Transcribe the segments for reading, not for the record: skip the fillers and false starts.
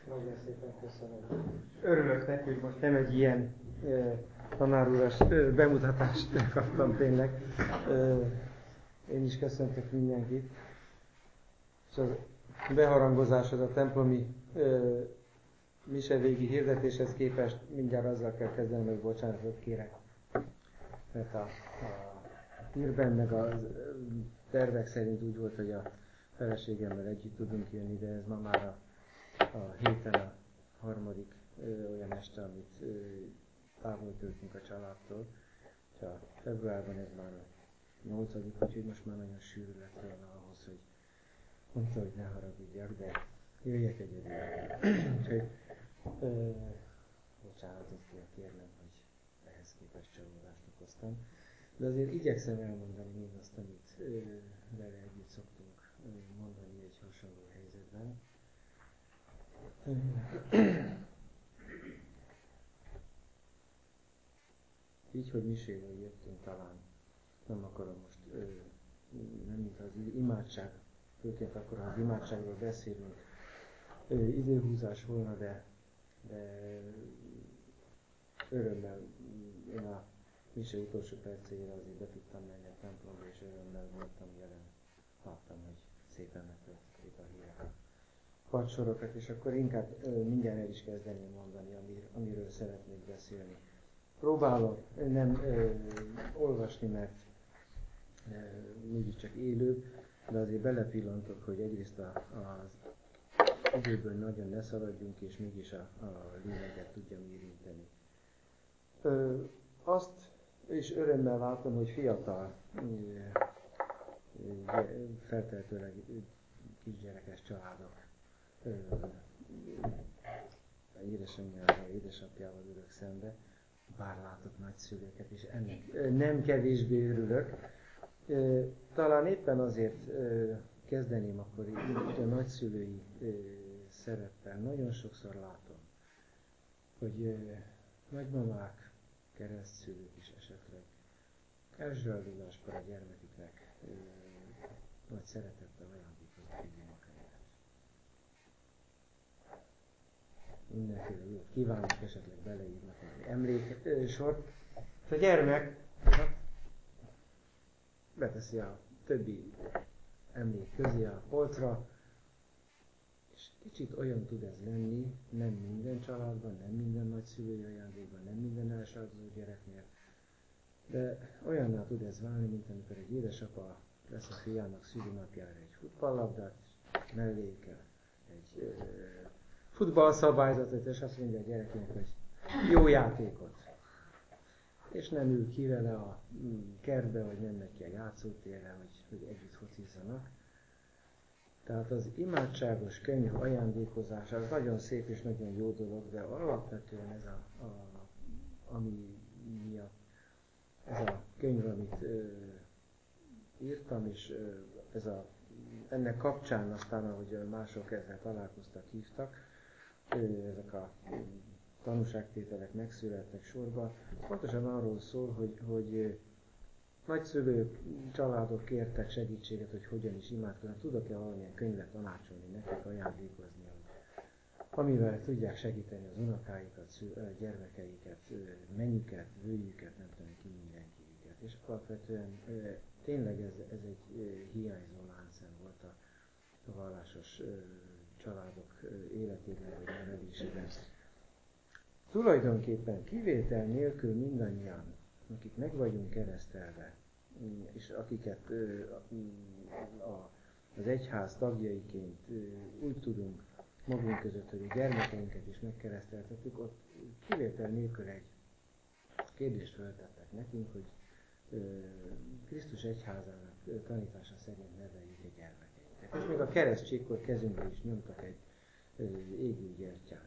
Nagyon szépen köszönöm. Örülök neki, hogy most nem egy ilyen tanáruras bemutatást kaptam tényleg. Én is köszöntök mindenkit. És az beharangozáshoz, a templomi misevégi hirdetéshez képest mindjárt azzal kell kezdenem, hogy bocsánatot kérek. Mert a hírben meg a tervek szerint úgy volt, hogy a feleségemmel együtt tudunk jönni, de ez ma már a héten a harmadik olyan este, amit távol töltünk a családtól. És a februárban ez már a 8., úgyhogy most már nagyon sűrű lett volna ahhoz, hogy mondta, hogy ne haragudjak, de jöjjek egyedül. Úgyhogy bocsánatot kell kérnem, hogy ehhez képest csalódást okoztam. De azért igyekszem elmondani mindazt, amit vele együtt szoktunk mondani egy hasonló helyzetben. Így, hogy miséről jöttünk, talán nem akarom most, nem mint az imádság, főként akkor az imádságról beszélünk, időhúzás volna, de örömmel én a mise utolsó percére azért be tudtam menni a templomba, és örömmel voltam jelen. Láttam, hogy szépen megtöltötték a hírek a padsorokat, és akkor inkább mindjárt el is kezdeném mondani, amiről szeretnék beszélni. Próbálom nem olvasni, mert mégiscsak élőbb, de azért belepillantok, hogy egyrészt az időből nagyon ne szaladjunk, és mégis a lényeget tudjam érinteni. Azt és örömmel látom, hogy fiatal, feltehetőleg kisgyerekes családok édesanyjával, édesapjával ülök szembe, bár látok nagyszülőket, és ennek nem kevésbé örülök. Talán éppen azért kezdeném akkor így a nagyszülői szereppel. Nagyon sokszor látom, hogy nagymamák, keresztszülők is esetleg elsőaldozáskor a gyermeküknek nagy szeretettel ajándékoznak egy imakönyvet. Mindenféle jót kívánok, esetleg beleírnak valami emléksort. A gyermek beteszi a többi emlék közé a polcra, és kicsit olyan tud ez lenni, nem minden családban, nem minden nagyszülői ajándékban, nem minden elsőaldozó gyereknél, de olyanná tud ez válni, mint amikor egy édesapa vesz a fiának szülinapjára egy futballlabdát, mellé kell egy futballszabályzatot, és azt mondja a gyereknek, hogy jó játékot. És nem ül ki vele a kertbe, vagy nem megy ki a játszótérre, hogy együtt focizzanak. Tehát az imádságos könyv ajándékozása az nagyon szép és nagyon jó dolog, de alapvetően ez ami miatt ez a könyv, amit írtam, és ennek kapcsán aztán, ahogy mások ezzel találkoztak, hívtak, ezek a tanúságtételek megszülettek sorba, pontosan arról szól, hogy nagyszülők, családok kértek segítséget, hogy hogyan is imádkoznak. Tudok-e valamilyen könyvet tanácsolni nekik, ajándékozni, amivel tudják segíteni az unokáikat, gyermekeiket, mennyüket, vőjüket, nem tudom ki mindenkiüket. És alapvetően tényleg ez egy hiányzó láncszem volt a vallásos családok életében, vagy nevelésében. Tulajdonképpen kivétel nélkül mindannyian, akik meg vagyunk keresztelve, és akiket az egyház tagjaiként úgy tudunk magunk között, hogy a gyermekeinket is megkereszteltettük, ott kivétel nélkül egy kérdést föltettek nekünk, hogy Krisztus egyházának tanítása szerint neveljük a gyermekeinket. És még a keresztségkor kezünkbe is nyomtak egy égő gyertyát.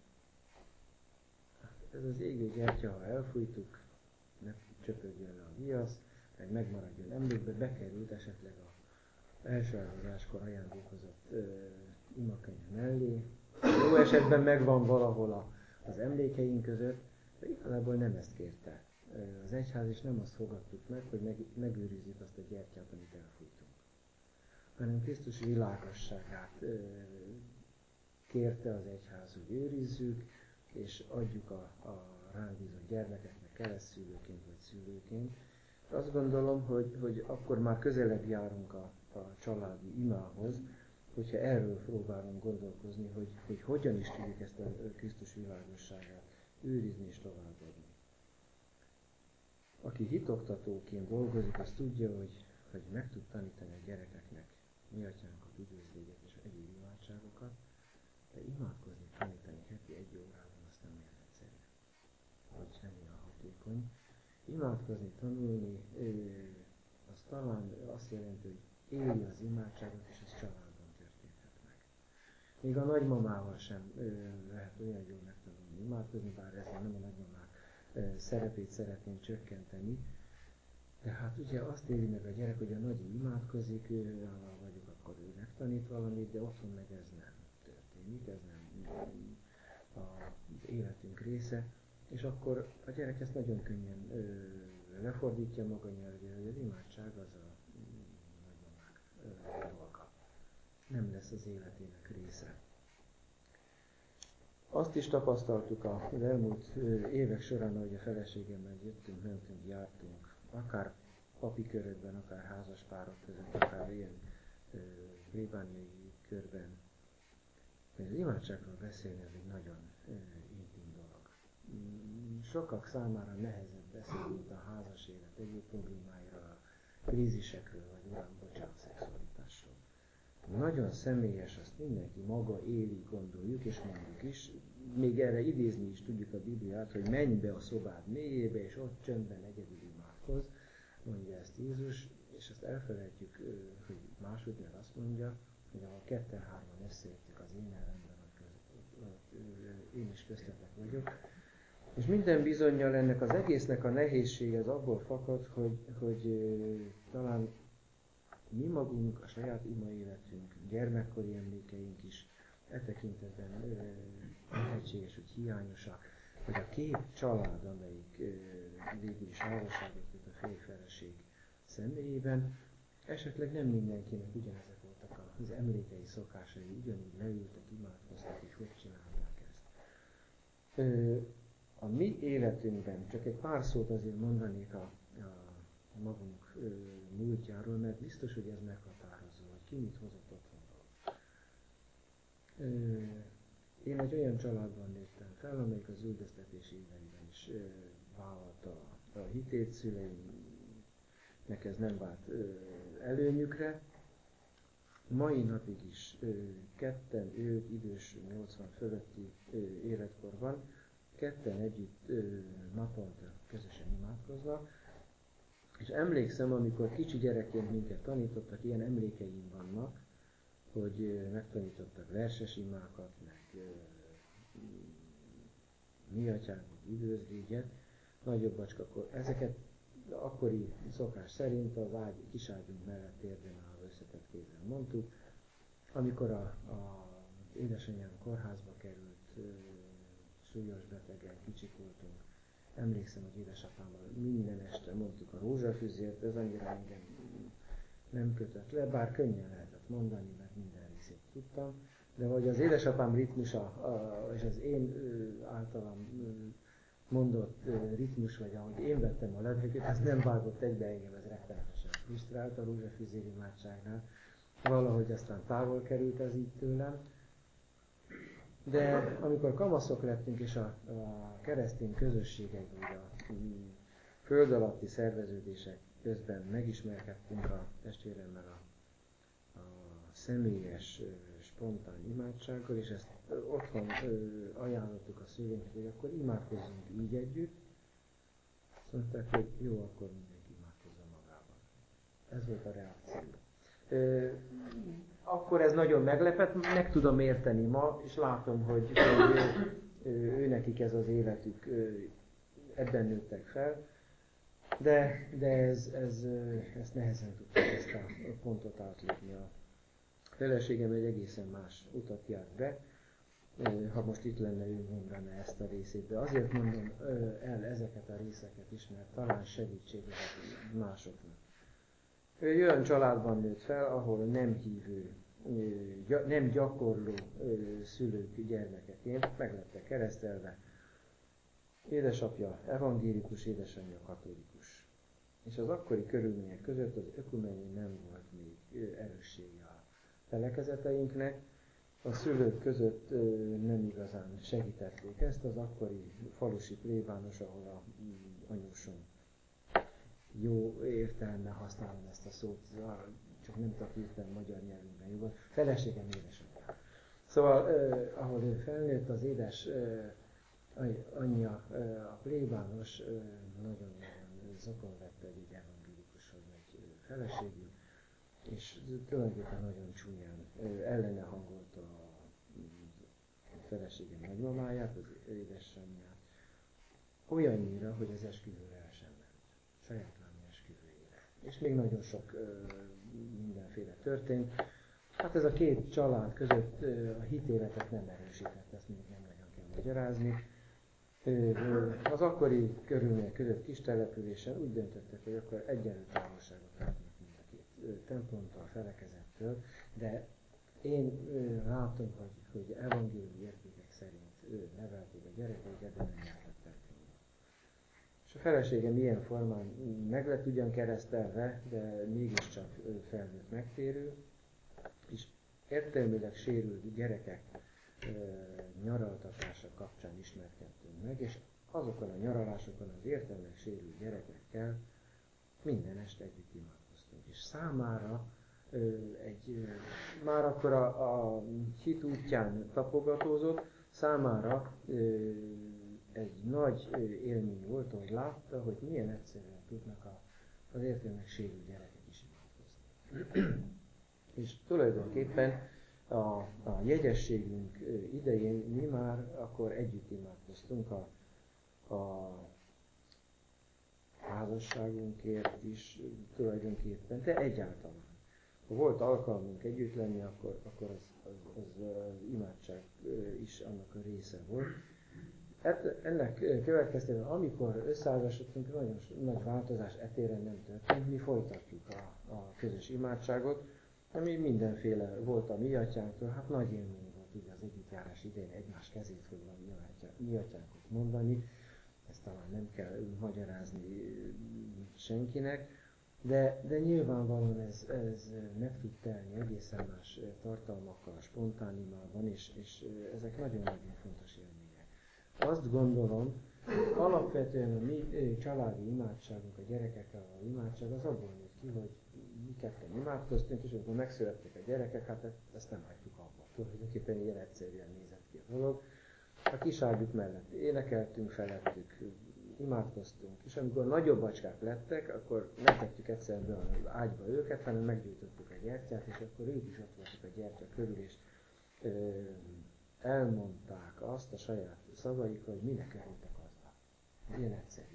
Ez az égő gyertya, ha elfújtuk, ne csöpögjön le a viasz, meg megmaradjon emlékbe, bekerült esetleg az elsőáldozáskor ajándékozott imakönyv mellé. Jó esetben megvan valahol az emlékeink között, de igazából nem ezt kérte az egyház, és nem azt fogadtuk meg, hogy megőrizzük azt a gyertyát, amit elfújtunk, hanem Krisztus világosságát kérte az egyház, hogy őrizzük, és adjuk a ránk bízott gyermekeknek keresztszülőként vagy szülőként. Azt gondolom, hogy akkor már közelebb járunk a családi imához, hogyha erről próbálunk gondolkozni, hogy hogyan is tudjuk ezt a Krisztus világosságát őrizni és továbbadni. Aki hitoktatóként dolgozik, az tudja, hogy meg tud tanítani a gyerekeknek mi atyánkat, üdvözl légy és egyéb imádságokat, de imádkozni, tanítani heti 1 órában azt nem olyan egyszerű, vagy nem olyan hatékony. Imádkozni, tanulni, az talán azt jelenti, hogy éli az imádságot, és ez családban történhet meg. Még a nagymamával sem lehet olyan jól megtanulni imádkozni, bár ezzel nem a nagymamák szerepét szeretném csökkenteni. De hát ugye azt éli meg a gyerek, hogy a nagyi imádkozik, ha vagyok, akkor ő megtanít valamit, de otthon meg ez nem történik, ez nem az életünk része. És akkor a gyerek ezt nagyon könnyen lefordítja maga nyelvére, hogy az imádság az a nagymamák dolga. Nem lesz az életének része. Azt is tapasztaltuk az elmúlt évek során, ahogy a feleségemmel jöttünk, mentünk, jártunk, akár papi körökben, akár házaspárok között, akár ilyen plébániai körben, hogy az imádságról beszélni az egy nagyon intim dolog. Sokak számára nehezebb beszélni, mint a házas élet egyéb problémáiról, a krízisekről, vagy uram, bocsánat, szexualitásról. Nagyon személyes, azt mindenki maga éli, gondoljuk, és mondjuk is. Még erre idézni is tudjuk a Bibliát, hogy menj be a szobád mélyébe, és ott csöndben egyedül imádkozz, mondja ezt Jézus, és azt elfelejtjük, hogy máshogy meg azt mondja, hogy ahol 2-3-an összeértjük az én ellenben, én is köztetek vagyok. És minden bizonnyal ennek az egésznek a nehézsége az abból fakad, hogy talán mi magunk, a saját ima életünk, gyermekkori emlékeink is e tekintetben lehetséges, hogy hiányosak, hogy a két család, amelyik végül is házasságot köt a férj-feleség személyében, esetleg nem mindenkinek ugyanezek voltak az emlékei, szokásai, ugyanúgy leültek, imádkoztak, hogy csinálják ezt. A mi életünkben csak egy pár szót azért mondanék a magunk múltjáról, mert biztos, hogy ez meghatározó, hogy ki mit hozott otthonról. Én egy olyan családban nőttem fel, amelyik az üldöztetés éveiben is vállalta a hitét, szüleimnek ez nem vált előnyükre. Mai napig is ketten, ők idős 80 fölötti életkorban, ketten együtt naponta közösen imádkoznak. És emlékszem, amikor kicsi gyerekként minket tanítottak, ilyen emlékeim vannak, hogy megtanítottak verses imákat, meg mi atyánkot, üdvözl légyet, nagyobb bacskakor. Ezeket akkori szokás szerint az kiságyunk mellett térden állva összetett kézzel mondtuk. Amikor az édesanyám kórházba került, súlyos betegen, kicsik voltunk, emlékszem, hogy édesapámmal minden este mondtuk a rózsafüzért, ez annyira engem nem kötött le, bár könnyen lehetett mondani, mert minden részét tudtam, de hogy az édesapám ritmusa és az én általam mondott ritmus, vagy ahogy én vettem a levegőt, ez nem vágott egybe, engem, ez rettenetesen frusztrált a rózsafüzér imádságnál. Valahogy aztán távol került ez így tőlem. De amikor kamaszok lettünk, és a keresztény közösségek, vagy a föld alatti szerveződések közben megismerkedtünk a testvéremmel a személyes, spontán imádsággal, és ezt otthon ajánlottuk a szülőnknek, hogy akkor imádkozzunk így együtt. Azt mondták, hogy jó, akkor mindenki imádkozza magában. Ez volt a reakció. Akkor ez nagyon meglepett, meg tudom érteni ma, és látom, hogy őnekik ez az életük, ebben nőttek fel, de ezt nehezen tudták ezt a pontot átlépni. A feleségem egy egészen más utat járt be, ha most itt lenne, ő mondaná ezt a részét, de azért mondom el ezeket a részeket is, mert talán segítség lehet másoknak. Ő olyan családban nőtt fel, ahol nem hívő nem gyakorló szülők gyermekeként meg lettek keresztelve. Édesapja evangélikus, édesanyja katolikus. És az akkori körülmények között az ökumeni nem volt még erőssége a felekezeteinknek. A szülők között nem igazán segítették ezt, az akkori falusi plébános, ahol a anyósom, jó értelemben használom ezt a szót, csak nem tudok hirtelen magyar nyelvűben jobban, feleségem édesapja. Szóval, ahol ő felnőtt, az édes anyja, a plébános nagyon zokon vette, hogy egy evangélikushoz megy feleségül, és tulajdonképpen nagyon csúnyán ellene hangolta a feleségem nagymamáját, az édesanyját, olyannyira, hogy az esküvőre el sem ment, saját lány esküvőjére. És még nagyon sok mindenféle történt. Hát ez a két család között a hitéletet nem erősített, ezt még nem nagyon kell magyarázni. Az akkori körülmények között kis településen úgy döntöttek, hogy akkor egyenlő távolságot tartanak mind a két templomtól, felekezettől, de én látom, hogy evangéliumi értékek szerint nevelték a gyerekeiket, de nem jártak templomba. És a feleségem ilyen formán meg lett ugyan keresztelve, de mégiscsak felnőtt megtérő, és értelmileg sérült gyerekek nyaraltatása kapcsán ismerkedtünk meg, és azokon a nyaralásokon az értelmileg sérült gyerekekkel minden este együtt imádkoztunk. És számára már akkor a hit útján tapogatózott, számára egy nagy élmény volt, hogy látta, hogy milyen egyszerűen tudnak az értelmileg sérült gyerekek is imádkozni. És tulajdonképpen a jegyességünk idején mi már akkor együtt imádkoztunk a házasságunkért is tulajdonképpen, de egyáltalán. Ha volt alkalmunk együtt lenni, akkor az imádság is annak a része volt. Ennek következtében, amikor összeházasodtunk, nagyon nagy változás etéren nem történt, mi folytatjuk a közös imádságot, ami mindenféle volt a mi atyánktól, hát nagy élmény volt ugye az együttjárás idején egymás kezét fogva mi atyánkot mondani, ezt talán nem kell magyarázni senkinek, de nyilvánvalóan ez meg tud telni egészen más tartalmakkal, spontánimában, és ezek nagyon-nagyon fontos élmények. Azt gondolom, alapvetően a mi családi imádságunk, a gyerekekkel való imádság az abból nőtt ki, hogy mi ketten imádkoztunk, és amikor megszülettek a gyerekek, hát ezt nem hagytuk abba. Tulajdonképpen ilyen egyszerűen nézett ki a dolog. A kiságyuk mellett énekeltünk felettük, imádkoztunk, és amikor nagyobb bacskák lettek, akkor nem tettük egyszerűen be az ágyba őket, hanem meggyújtottuk a gyertyát, és akkor ők is ott voltak a gyertya körül, és elmondták azt a saját szavaikkal, hogy minek örültek aznap. Ilyen egyszerűen.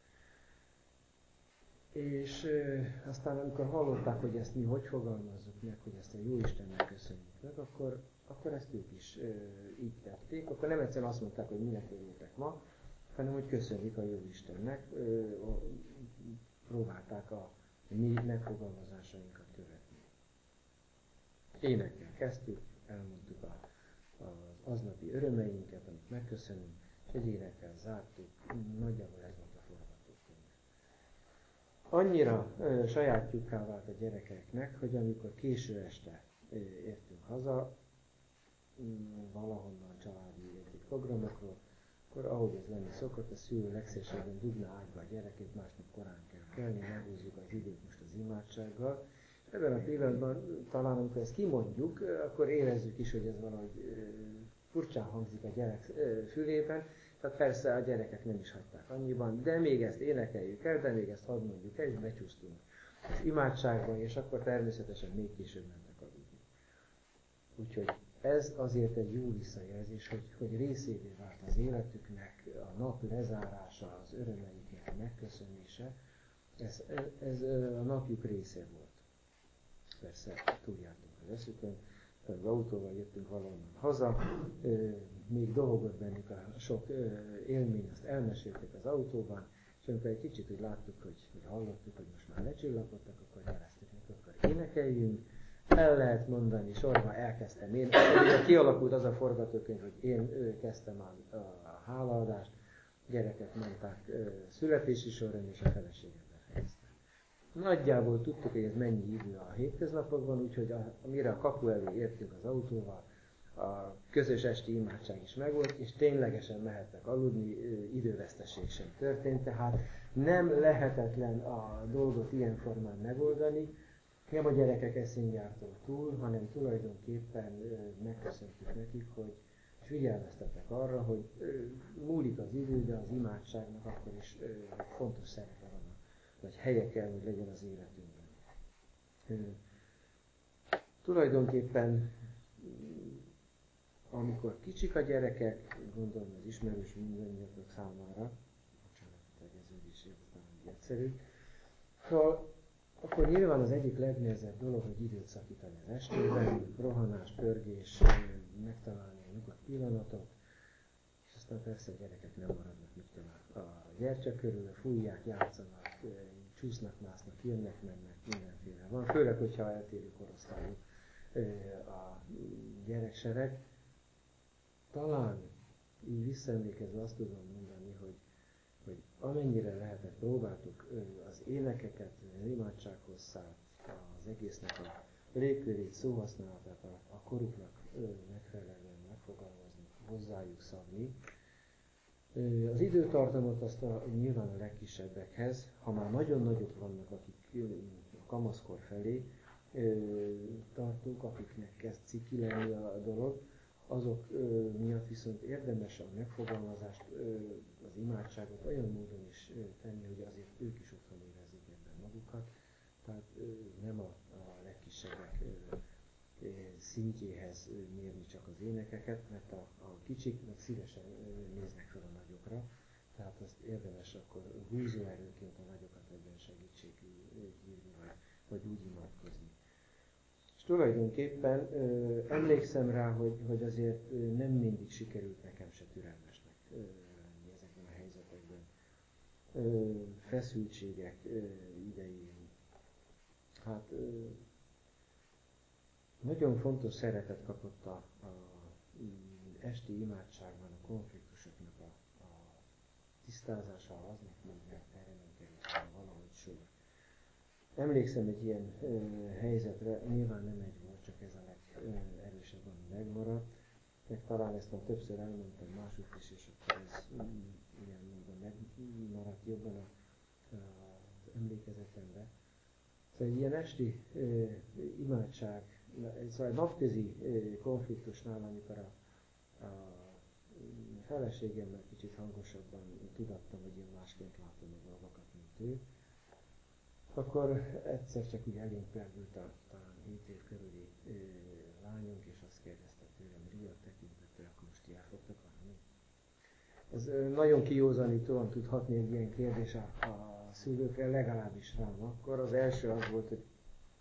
És aztán amikor hallották, hogy ezt mi hogy fogalmazzuk meg, hogy ezt a Jóistennek köszönjük meg, akkor ezt ők is így tették. Akkor nem egyszerűen azt mondták, hogy minek örültek ma, hanem hogy köszönjük a Jóistennek, próbálták a mi megfogalmazásainkat követni. Énekkel kezdtük, elmondtuk az aznapi örömeinket, amit megköszönünk, és egy énekkel zártuk, nagyjából ez volt a forgatókönyv. Annyira sajátjukká vált a gyerekeknek, hogy amikor késő este értünk haza, valahonnan családi programokról, akkor ahogy ez lenni szokott, a szülő legszívesebben dugna ágyba a gyerekét, másnap korán kell kelni, meghúzzuk az időt most az imádsággal. Ebben a pillanatban talán, amikor ezt kimondjuk, akkor érezzük is, hogy ez valahogy furcsán hangzik a gyerek fülében. Tehát persze a gyerekek nem is hagyták annyiban, de még ezt énekeljük el, de még ezt hadd mondjuk el, és becsúsztunk az imádságba, és akkor természetesen még később mentek aludni. Úgyhogy ez azért egy jó visszajelzés, hogy részévé vált az életüknek, a nap lezárása, az örömeiknek a megköszönése, ez a napjuk része volt. Persze túljártunk az eszükön, az autóval jöttünk valahonnan haza, még dolgott bennük a sok élmény, azt elmesélték az autóban, és amikor egy kicsit úgy láttuk, hogy hallottuk, hogy most már lecsillapodtak, akkor jeleztük nekik, akkor énekeljünk, el lehet mondani, sorban elkezdtem én. Ugye kialakult az a forgatókönyv, hogy én kezdtem a hálaadást, gyerekek mondták születési során, és a feleségem befejezte. Nagyjából tudtuk, hogy ez mennyi idő a hétköznapokban, úgyhogy amire a kapu elé értünk az autóval, a közös esti imádság is megvolt, és ténylegesen mehettek aludni, időveszteség sem történt, tehát nem lehetetlen a dolgot ilyen formán megoldani, nem a gyerekek eszéngyártól túl, hanem tulajdonképpen megköszöntük nekik, hogy figyelmeztettek arra, hogy múlik az idő, de az imádságnak akkor is fontos szerepe van, vagy helye kell, hogy legyen az életünkben. Tulajdonképpen, amikor kicsik a gyerekek, gondolom ez ismerős mindannyiatok számára, bocsánat, a tegeződés talán egyszerű, szóval akkor nyilván az egyik legnehezebb dolog, hogy időt szakítani az estében, rohanás, pörgés, megtalálni a nyugodt pillanatot, és aztán persze a gyerekek nem maradnak nyugtalan a gyertya körül, fújják, játszanak, csúsznak, másznak, jönnek, mennek, mindenféle van. Főleg, hogyha eltérő korosztályú a gyereksereg. Talán így visszaemlékezve azt tudom mondani, hogy amennyire lehetett, próbáltuk az énekeket, az imádság hosszát, az egésznek a légkörét, szóhasználatát a koruknak megfelelően megfogalmazni, hozzájuk szabni. Az időtartamot azt nyilván a legkisebbekhez, ha már nagyon nagyok vannak, akik a kamaszkor felé tartunk, akiknek kezd ciki lenni a dolog, azok miatt viszont érdemes a megfogalmazást, az imádságot olyan módon is tenni, hogy azért ők is otthon érezzék ebben magukat. Tehát nem a legkisebbek szintjéhez mérni csak az énekeket, mert a kicsik meg szívesen néznek fel a nagyokra. Tehát azt érdemes akkor húzóerőként a nagyokat ebben segítségül hívni, vagy úgy imádkozni. És tulajdonképpen emlékszem rá, hogy azért nem mindig sikerült nekem se türelmesnek lenni ezekben a helyzetekben. Feszültségek idején. Hát nagyon fontos szerepet kapott a esti imádságban a konfliktusoknak a tisztázása, aznak mondják, erre nem került valahogy sor. Emlékszem egy ilyen helyzetre, nyilván nem egy volt, csak ez a legerősebb, ami megmaradt. Meg talán ezt már többször elmondtam máshogy is, és akkor ez ilyen módon megmaradt jobban az emlékezetembe. Szóval egy ilyen esti imádság, szóval napközi konfliktusnál, amikor a feleségemmel kicsit hangosabban tudattam, hogy én másként látom a dolgokat, mint ő, akkor egyszer csak úgy elénk perdült a talán 7 év körüli lányunk, és azt kérdezte tőlem, riadt tekintettel, akkor most ti el fogtok válni. Ez nagyon kijózanítóan tud hatni egy ilyen kérdés a szülőkre, legalábbis rám akkor. Az első az volt, hogy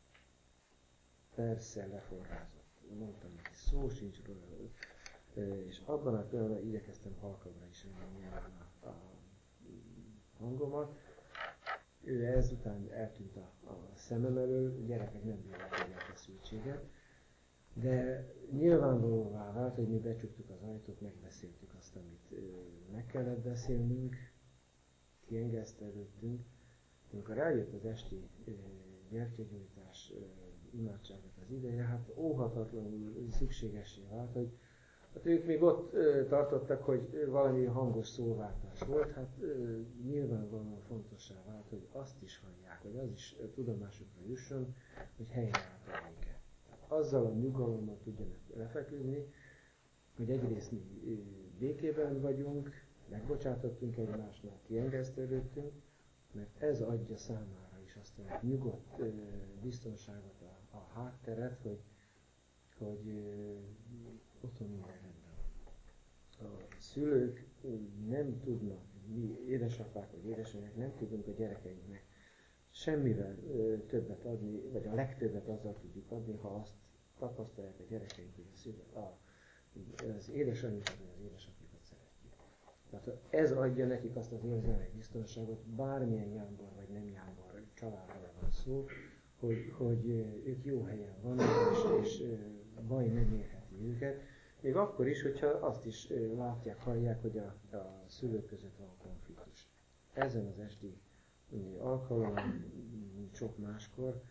persze leforrázott. Mondtam neki, szó sincs róla. És abban a pillanatban igyekeztem halkabbra is venni a hangomat. Ő ezután eltűnt a szemem elől, gyerekek nem bírják a feszültséget. De nyilvánvalóvá vált, hogy mi becsuktuk az ajtót, megbeszéltük azt, amit meg kellett beszélnünk, kiengesztelődtünk. Amikor eljött az esti gyertyagyújtás imádságnak az ideje, hát óhatatlanul szükségessé vált, hogy hát ők még ott tartottak, hogy valami hangos szóváltás volt, hát nyilvánvalóan fontossá vált, hogy azt is hallják, hogy az is tudomásukra jusson, hogy helyreállt a béke. Azzal a nyugalommal tudjanak lefeküdni, hogy egyrészt mi békében vagyunk, megbocsátottunk egymásnak, kiengesztelődtünk, mert ez adja számára is azt a nyugodt biztonságot, a hátteret, hogy otthon minden rendben van. A szülők nem tudnak, mi édesapák vagy édesanyák nem tudunk a gyerekeinknek semmivel többet adni, vagy a legtöbbet azzal tudjuk adni, ha azt tapasztalják a gyerekeink, hogy az édesanyjukat vagy az édesapjukat szeretjük. Tehát ez adja nekik azt az érzelmi biztonságot, bármilyen jámbor vagy nem jámbor családról van szó, hogy ők jó helyen vannak, és baj nem érheti őket. Még akkor is, hogyha azt is látják, hallják, hogy a szülők között van konfliktus. Ezen az esti alkalommal, mint sok máskor,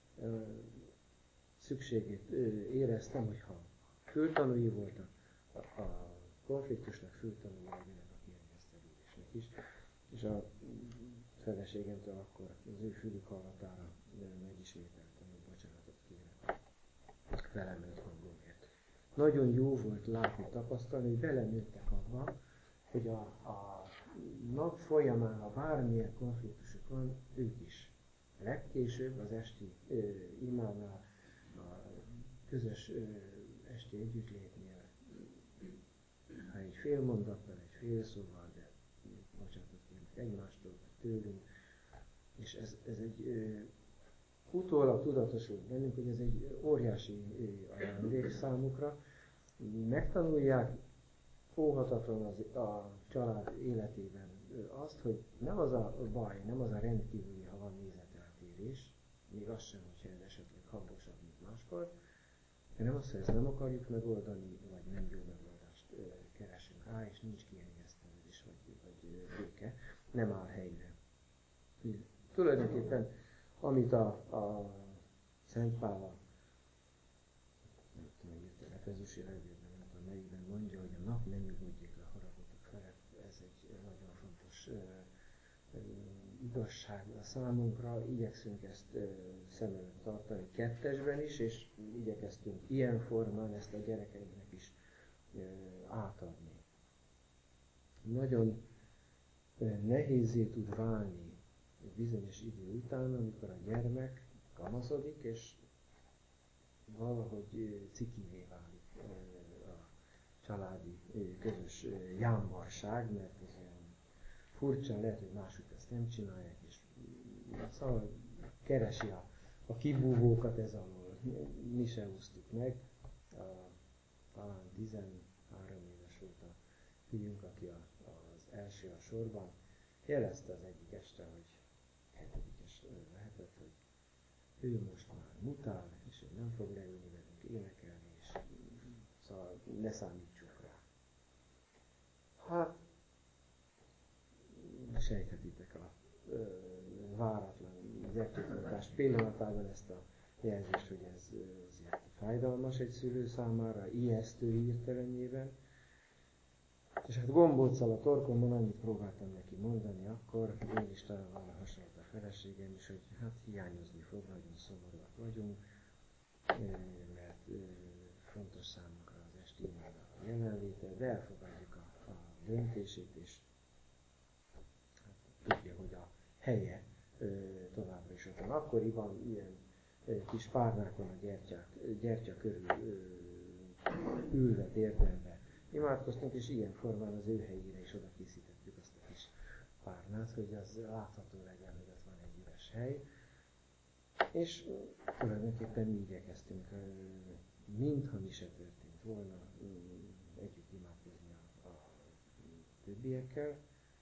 szükségét éreztem, hogy ha fültanúi voltak, a konfliktusnak fültanúi legyenek a kiegyeztetésnek is. És a feleségemtől akkor az ő fülük hallatára megismételtem, hogy bocsánatot kérek a felemelt hangomért. Nagyon jó volt látni, tapasztalni, hogy belenőttek abba, hogy a nap folyamán, ha bármilyen konfliktusuk van, ők is. Legkésőbb az esti imánál, a közös esti együttlétnél, ha egy fél mondattal, egy fél szóval, de bocsánatot kérünk egymástól, tőlünk, és ez egy utólag tudatosult bennünk, hogy ez egy óriási ajándék számukra. Megtanulják óhatatlan a család életében azt, hogy nem az a baj, nem az a rendkívüli, ha van nézeteltérés, még az sem, hogyha ez esetleg hangosabb, mint máskor, hanem azt, hogy ezt nem akarjuk megoldani, vagy nem jó megoldást keresünk rá, és nincs kihelyeztelődés, vagy béke, nem áll helyre. Tulajdonképpen, amit a Szent Pál nem tudom, hogy Efezusi levélben, nem tudom melyikben mondja, hogy a nap nem nyugodjék le haragotok felett. Ez egy nagyon fontos igazság a számunkra. Igyekszünk ezt szem előtt tartani kettesben is, és igyekeztünk ilyen formán ezt a gyerekeinknek is átadni. Nagyon nehézzé tud válni egy bizonyos idő után, amikor a gyermek kamaszodik, és valahogy cikivé válik a családi közös jámbarság, mert ez olyan furcsa, lehet, hogy mások ezt nem csinálják, és szóval keresi a kibúvókat ez alól. Mi se úsztuk meg. Talán 13 éves volt a fiunk, aki az első a sorban. Jelezte az egyik este, hogy 7-es lehetett, hogy ő most már mutál, és ő nem fog leülni velünk énekelni, és szóval ne számítsuk rá. Hát, sejthetitek a váratlan gyertyafordítás pillanatában ezt a jelzést, hogy ez azért fájdalmas egy szülő számára, ijesztő hirtelenjében. És hát gombóccal a torkomban annyit próbáltam neki mondani akkor, én is talán volna hasonlott a feleségem is, hogy hát hiányozni fog, nagyon szomorúak vagyunk, mert fontos számunkra az esti imáda a jelenléte, de elfogadjuk a döntését, és hát, tudja, hogy a helye továbbra is ott van. Akkoriban ilyen kis párnákon a gyertya körül ülve, térdelve imádkoztunk, és ilyen formán az ő helyére is oda készítettük azt a kis párnát, hogy az látható legyen, hogy ott van egy üres hely. És tulajdonképpen mi igyekeztünk, mintha mi se történt volna, együtt imádkozni a többiekkel.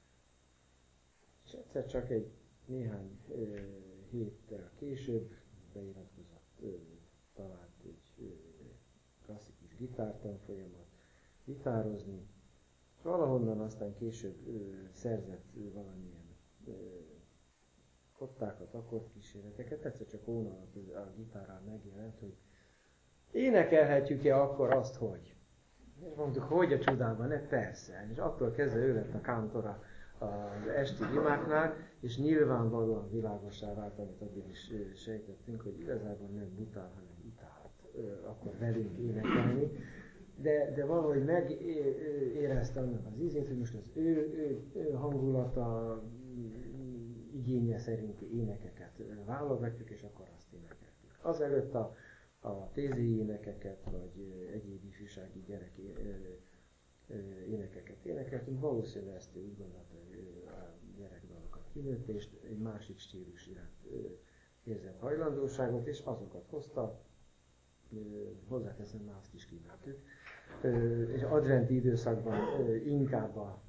És egyszer csak egy néhány héttel később beiratkozott talált egy klasszikus gitártanfolyamat, gitározni, és valahonnan aztán később szerzett valamilyen kottákat, akkordkíséreteket, egyszer csak ón alatt a gitárral megjelent, hogy énekelhetjük-e akkor azt, hogy? És mondtuk, hogy a csodában, ne persze. És attól kezdve ő lett a kántora az esti imáknál, és nyilvánvalóan világossá vált, amit addig is sejtettünk, hogy igazából nem mutál, hanem utált akkor velünk énekelni. De valahogy megérezte annak az ízét, hogy most az ő hangulata, igénye szerinti énekeket válogatjuk, és akkor azt énekeltük. Azelőtt a tézi énekeket, vagy egyéb ifjúsági gyerek énekeket énekeltünk, valószínűleg ezt ő úgy gondolta, hogy a gyerekdalokat kinőtte, és egy másik stílus iránt érzett hajlandóságot, és azokat hozta, hozzáteszem, már azt is kinőttük. És adventi időszakban inkább a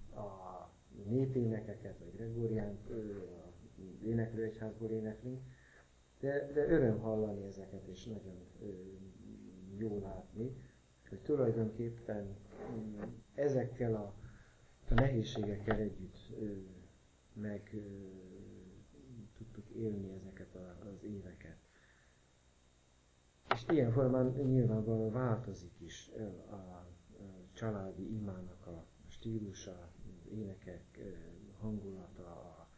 népénekeket, vagy Gregóriánt éneklőegyházból éneklünk, De öröm hallani ezeket, és nagyon jó látni, hogy tulajdonképpen ezekkel a nehézségekkel együtt meg tudtuk élni ezeket az éveket. És ilyen formán nyilvánvalóan változik is a családi imának a stílusa, az énekek hangulata, a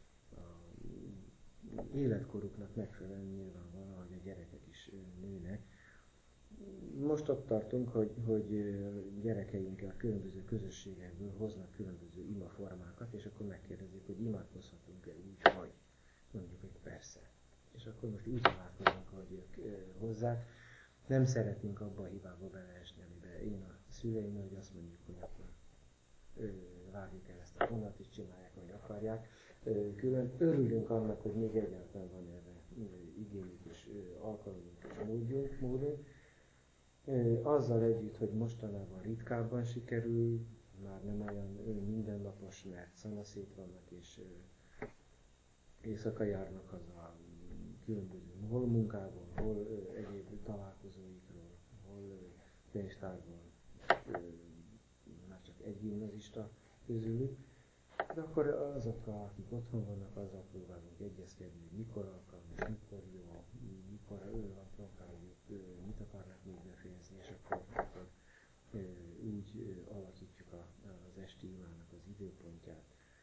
életkoruknak megfelelően nyilvánvalóan, hogy a gyerekek is nőnek. Most ott tartunk, hogy gyerekeinkkel különböző közösségekből hoznak különböző imaformákat, és akkor megkérdezik, hogy imádkozhatunk-e úgy, hogy mondjuk, hogy persze. És akkor most úgy imádkozunk, hogy ők hozzák. Nem szeretnénk abba a hibába beleesni, amiben én a szüleim, hogy azt mondjuk, hogy akkor vágjuk el ezt a vonat, és csinálják, ahogy akarják. Külön örülünk annak, hogy még egyáltalán van erre igényük és alkalmunk és módunk. Azzal együtt, hogy mostanában ritkábban sikerül, már nem olyan mindennapos, mert szanaszét vannak, és éjszaka járnak haza különböző, hol munkából, hol egyéb találkozóikról, hol könyvtárból, már csak egy gimnazista közülük. De akkor azokkal, akik otthon vannak, azzal próbálunk egyezkedni, hogy mikor alkalmas, mikor jó, mikor próbáljuk, mit akarnak még befejezni, és akkor úgy alakítjuk az esti imának az időpontját.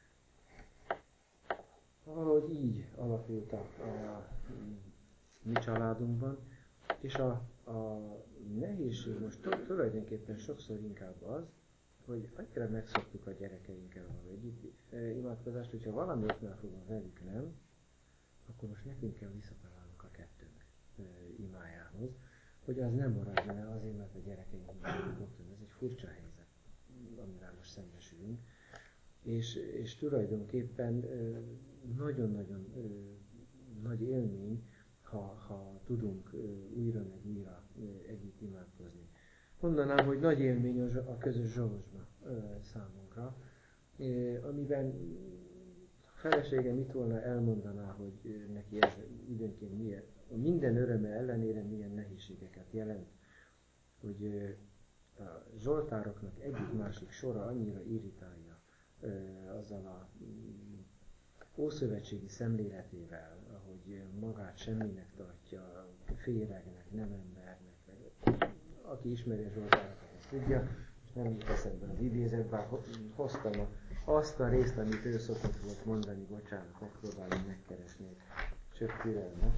Valahogy így alakult a mi családunkban, és a nehézség most tulajdonképpen sokszor inkább az, hogy annyira megszoktuk a gyerekeinkkel való együtt imádkozást, hogyha valami oknál fogva velük nem, akkor most nekünk kell visszatalálnunk a kettőnk imájához, hogy az nem maradjon el azért, mert a gyerekeink otthon. Ez egy furcsa helyzet, amivel most szembesülünk. És tulajdonképpen nagyon-nagyon nagy élmény, ha tudunk újra meg újra együtt imádkozni. Mondanám, hogy nagy élmény a közös zsolozsma számunkra, amiben a felesége mit volna elmondaná, hogy neki ez időnként milyen, minden öröme ellenére milyen nehézségeket jelent, hogy a zsoltároknak egyik-másik sora annyira irritálja azzal a ószövetségi szemléletével, ahogy magát semminek tartja, féregnek, nem embernek. Aki ismeri a zsoltárokat, azt tudja, és nem jut eszembe az idézet, bár hoztam azt a részt, amit ő szokott volt mondani, bocsánat, megpróbálom megkeresni csak türelmet.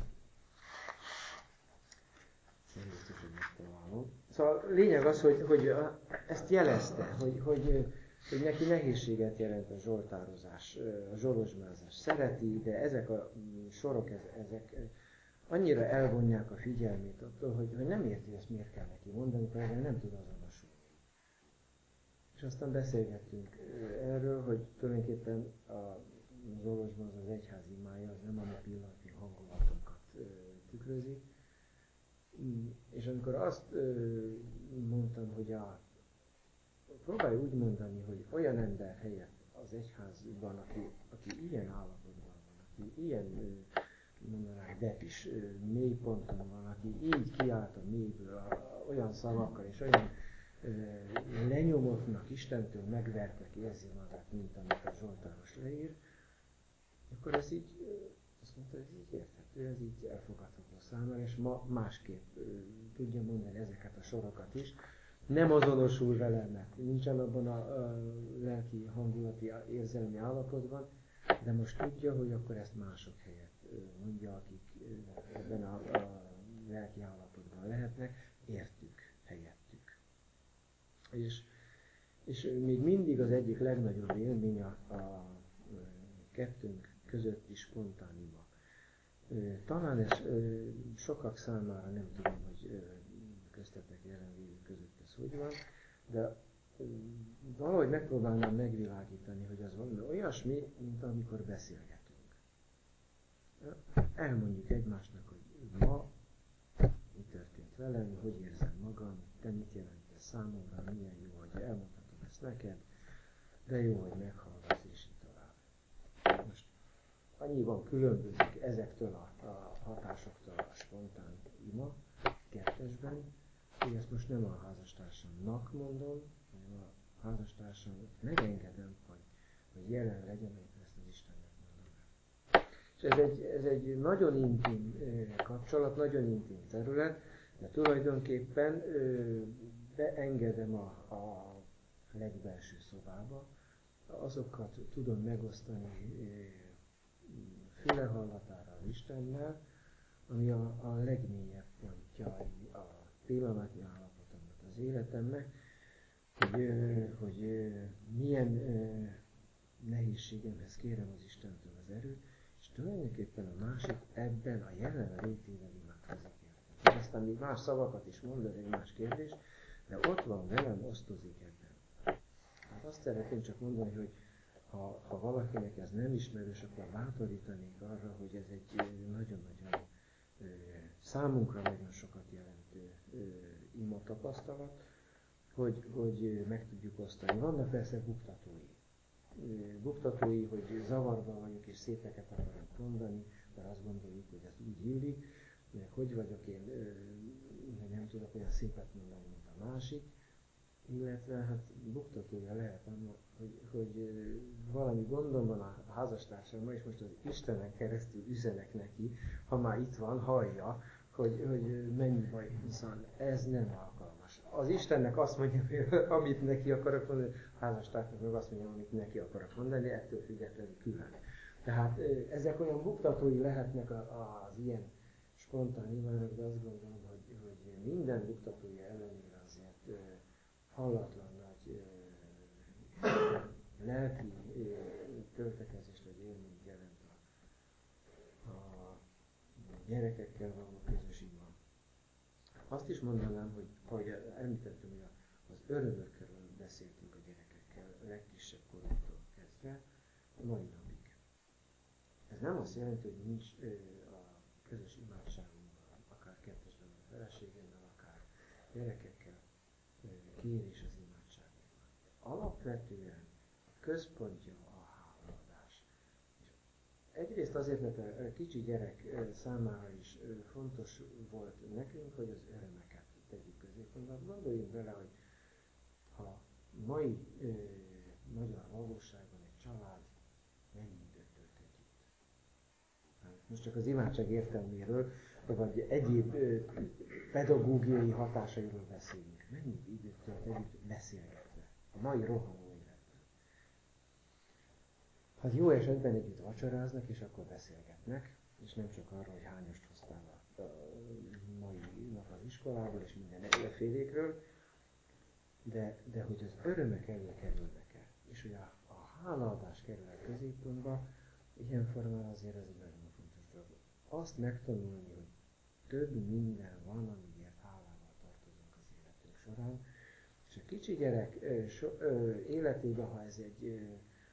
Nem biztos, hogy megtalálom. Szóval a lényeg az, hogy ezt jelezte, hogy neki nehézséget jelent a zsoltározás, a zsolozsmázás. Szereti, de ezek a sorok, ezek annyira elvonják a figyelmét attól, hogy nem érti, ezt miért kell neki mondani, amikor ezzel nem tud azonosulni. És aztán beszélgettünk erről, hogy tulajdonképpen a zsolozsma az egyház imája, az nem a mi pillanatnyi hangulatunkat tükrözi. És amikor azt mondtam, hogy próbálj úgy mondani, hogy olyan ember helyett az egyházban, aki ilyen állapotban van, aki ilyen, mondanák, depis mélyponton van, aki így kiállt a mélyből, olyan szavakkal és olyan lenyomottnak, Istentől megvertnek érzi magát, mint amit a zsoltáros leír, akkor ez így, azt mondta, ez így érthető, ez így elfogadható számára, és ma másképp tudja mondani ezeket a sorokat is. Nem azonosul vele, mert nincsen abban a lelki, hangulati, érzelmi állapotban, de most tudja, hogy akkor ezt mások helyett mondja, akik ebben a lelki állapotban lehetnek, értük, helyettük. És még mindig az egyik legnagyobb élmény a kettőnk közötti spontán ima. Talán ez sokak számára, nem tudom, hogy köztetek jelenlévő között ez hogy van, de valahogy megpróbálnám megvilágítani, hogy az valami olyasmi, mint amikor beszélgetünk. Elmondjuk egymásnak, hogy ma mi történt velem, hogy érzem magam, te mit jelent ez számomra, milyen jó, hogy elmondhatom ezt neked, de jó, hogy meghallgatsz, és így tovább. Most annyiban különbözik ezektől a hatásoktól a spontán ima kettesben, hogy ezt most nem a házastársamnak mondom, hanem a házastársamnak megengedem, hogy jelen legyen, amikor ezt az Istennek mondom el. És ez egy nagyon intim kapcsolat, nagyon intim terület, de tulajdonképpen beengedem a legbelső szobába, azokat tudom megosztani fülehallatára az Istennel, ami a legmélyebb pontjai a pillanatnyi állapotomnak, az életemnek, hogy milyen nehézségemhez kérem az Istentől az erőt, és tulajdonképpen a másik ebben a jelen létével imádkozik érte. Aztán még más szavakat is mond, ez egy más kérdés, de ott van velem, osztozik ebben. Hát azt szeretném csak mondani, hogy ha valakinek ez nem ismerős, akkor bátorítanék arra, hogy ez egy nagyon-nagyon számunkra nagyon sokat jelentő ima tapasztalat, hogy meg tudjuk osztani. Vannak persze buktatói, hogy zavarban vagyok és szépeket akarok mondani, mert azt gondoljuk, hogy ez úgy illik, hogy vagyok én, hogy nem tudok olyan szépet mondani, mint a másik, illetve hát buktatója lehet annak, hogy valami gondom van a házastársammal, és most az Istenen keresztül üzenek neki, ha már itt van, hallja, hogy mennyi baj, viszont ez nem alkalmas. Az Istennek azt mondja, amit neki akarok mondani, a házastársnak meg azt mondja, amit neki akarok mondani, ettől függetlenül külön. Tehát ezek olyan buktatói lehetnek az ilyen spontán imának, de azt gondolom, hogy minden buktatója ellenére azért hallatlan nagy lelki töltekezést vagy élményt jelent a gyerekekkel való közös ima. Azt is mondanám, hogy ahogy említettem, hogy az örömökről beszéltünk a gyerekekkel a legkisebb korunktól kezdve a mai napig. Ez nem azt jelenti, hogy nincs a közös imádságunkban, akár kettesben a feleségemmel, akár gyerekekkel kérés az imádságunkban. Alapvetően a központja a hálaadás. Egyrészt azért, mert a kicsi gyerek számára is fontos volt nekünk, hogy az örömeket tegyük középpontba. Gondoljunk bele, hogy ha mai magyar valóságban egy család mennyi időt tölt együtt. Most csak az imádság értelméről, vagy egyéb pedagógiai hatásairól beszélünk. Mennyi időt tölt együtt beszélgetve a mai rohanó életben. Hát jó esetben együtt vacsoráznak, és akkor beszélgetnek, és nem csak arról, hogy hányost hoztál a mai nap az iskolából, és minden egyfélékről, de hogy az örömek elé kerülnek el, és hogy a hálaadás kerül a középpontba, ilyen formán azért ez egy nagyon fontos dolog. Azt megtanulni, hogy több minden van, amiért hálával tartozunk az életünk során, és a kicsi gyerek életében, ha ez egy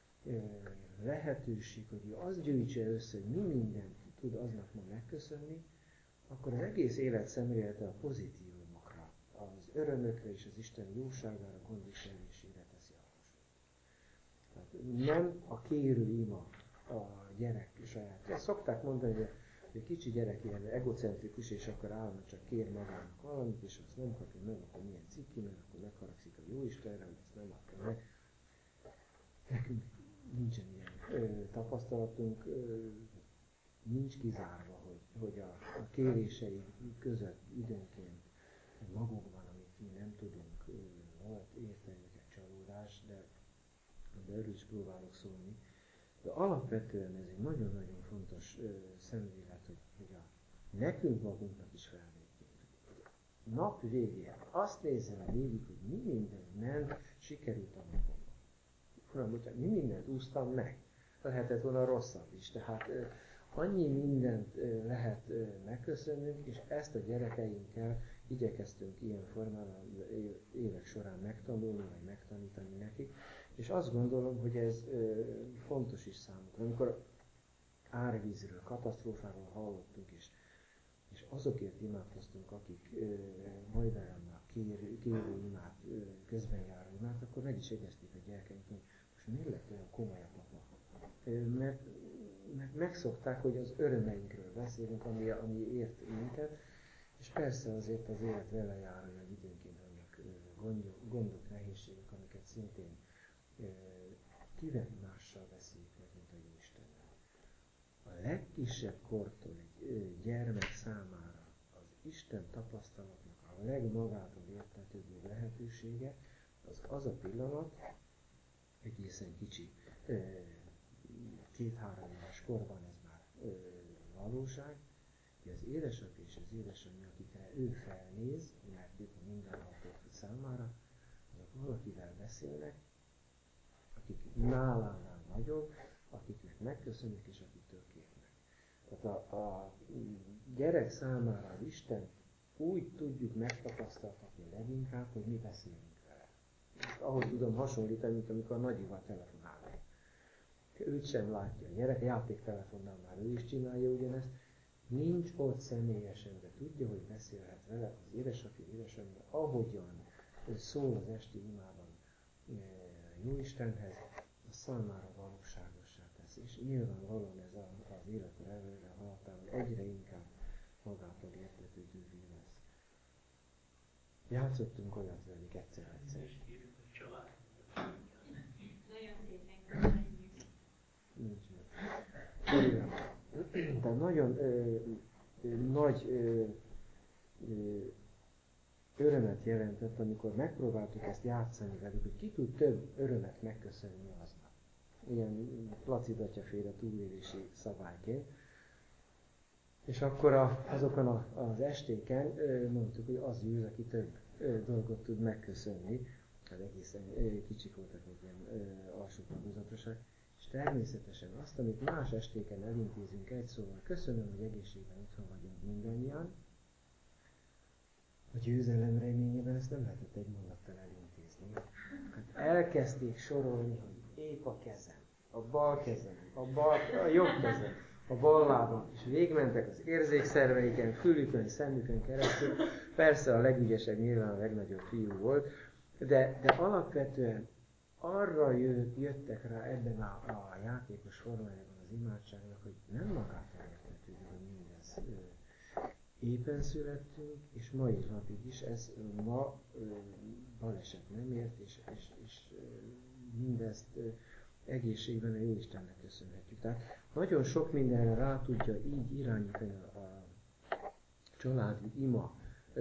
lehetőség, hogy azt gyűjtse össze, hogy mi mindent tud aznap ma megköszönni, akkor az egész élet szemlélete a pozitívumokra, az örömökre és az Isten jóságára, gondviselésére teszi a hangsúlyt. Tehát nem a kérő ima a gyerek saját. Ezt szokták mondani, hogy a kicsi gyerek ilyen egocentrikus, és akkor állandóan csak kér magának valamit, és azt nem kapja meg, akkor milyen ciki, mert akkor megharagszik a Jóistenre, hogy ezt nem adta meg. Nekünk nincsen ilyen tapasztalatunk, nincs kizárva, hogy a kérései között időnként magukban, amit mi nem tudunk, volt érte őket csalódás, de erről is próbálok szólni. De alapvetően ez egy nagyon-nagyon fontos szemlélet, hogy nekünk magunknak is felvétjük. Nap végén azt nézem végig, hogy mi minden ment, sikerült a napomban. Uram, mi mindent úsztam meg. Lehetett volna rosszabb is. Tehát annyi mindent lehet megköszönnünk, és ezt a gyerekeinkkel igyekeztünk ilyen formán évek során megtanulni, vagy megtanítani nekik. És azt gondolom, hogy ez fontos is számunkra. Amikor árvízről, katasztrófáról hallottunk, és azokért imádkoztunk, akik majd annak kérő imát, közben járó imát, akkor meg is jegyezték a gyerekeink, hogy most miért lett olyan komoly a papa? Mert megszokták, hogy az örömeinkről beszélünk, ami ért minket, és persze azért az élet vele jár, hogy időnként vannak gondok, nehézségek, amiket szintén kivel mással beszéljük meg, mint a Jóistennel. A legkisebb kortól egy gyermek számára az Isten tapasztalatnak a legmagától értetődő lehetősége az a pillanat, egészen kicsi, 2-3 éves korban ez már valóság, hogy az édesapja és az édesanyja, akikre ő felnéz, mert ők a mindennapok számára, azok valakivel beszélnek, akik nálánál nagyobb, akiknek megköszönjük és akiktől kérnek. Tehát a gyerek számára az Isten úgy tudjuk megtapasztaltatni leginkább, hogy mi beszélünk vele. Ezt ahhoz tudom hasonlítani, mint amikor a nagyival telefonálnak. Őt sem látja a gyerek, a játéktelefonnál már ő is csinálja ugyanezt. Nincs ott személyesen, de tudja, hogy beszélhet vele az édesapja, édesanyja, ahogyan szól az esti imában Jóistenhez, a számára valóságossá tesz. És nyilvánvalóan ez az életre előre haladtával egyre inkább magától értetődővé lesz. Játszottunk olyat velük egyszer-egyszer. Nagyon szépen köszönjük. Nincs meg. Tehát nagyon nagy örömet jelentett, amikor megpróbáltuk ezt játszani velük, hogy ki tud több örömet megköszönni aznap. Ilyen Placid atyaféle túlélési szabályként. És akkor azokon az estéken mondtuk, hogy az győz, aki több dolgot tud megköszönni. Hát egészen kicsik voltak, még ilyen alsó tagozatosak. És természetesen azt, amit más estéken elintézünk egy szóval, köszönöm, hogy egészségben otthon vagyunk mindannyian. A győzelem reményében ezt nem lehetett egy mondattal elintézni. Hát elkezdték sorolni, hogy épp a kezem, a bal kezem, a jobb kezem, a bal lábam, és végigmentek az érzékszerveiken, fülükön, szemükön keresztül. Persze a legügyesebb nyilván a legnagyobb fiú volt, de alapvetően arra jöttek rá ebben a játékos formájában az imádságnak, hogy nem magától értetődő, hogy mindez éppen születtünk, és mai napig is ez ma baleset nem ért, és mindezt egészségben a Jóistennek köszönhetjük. Tehát nagyon sok mindenre rá tudja így irányítani a családi ima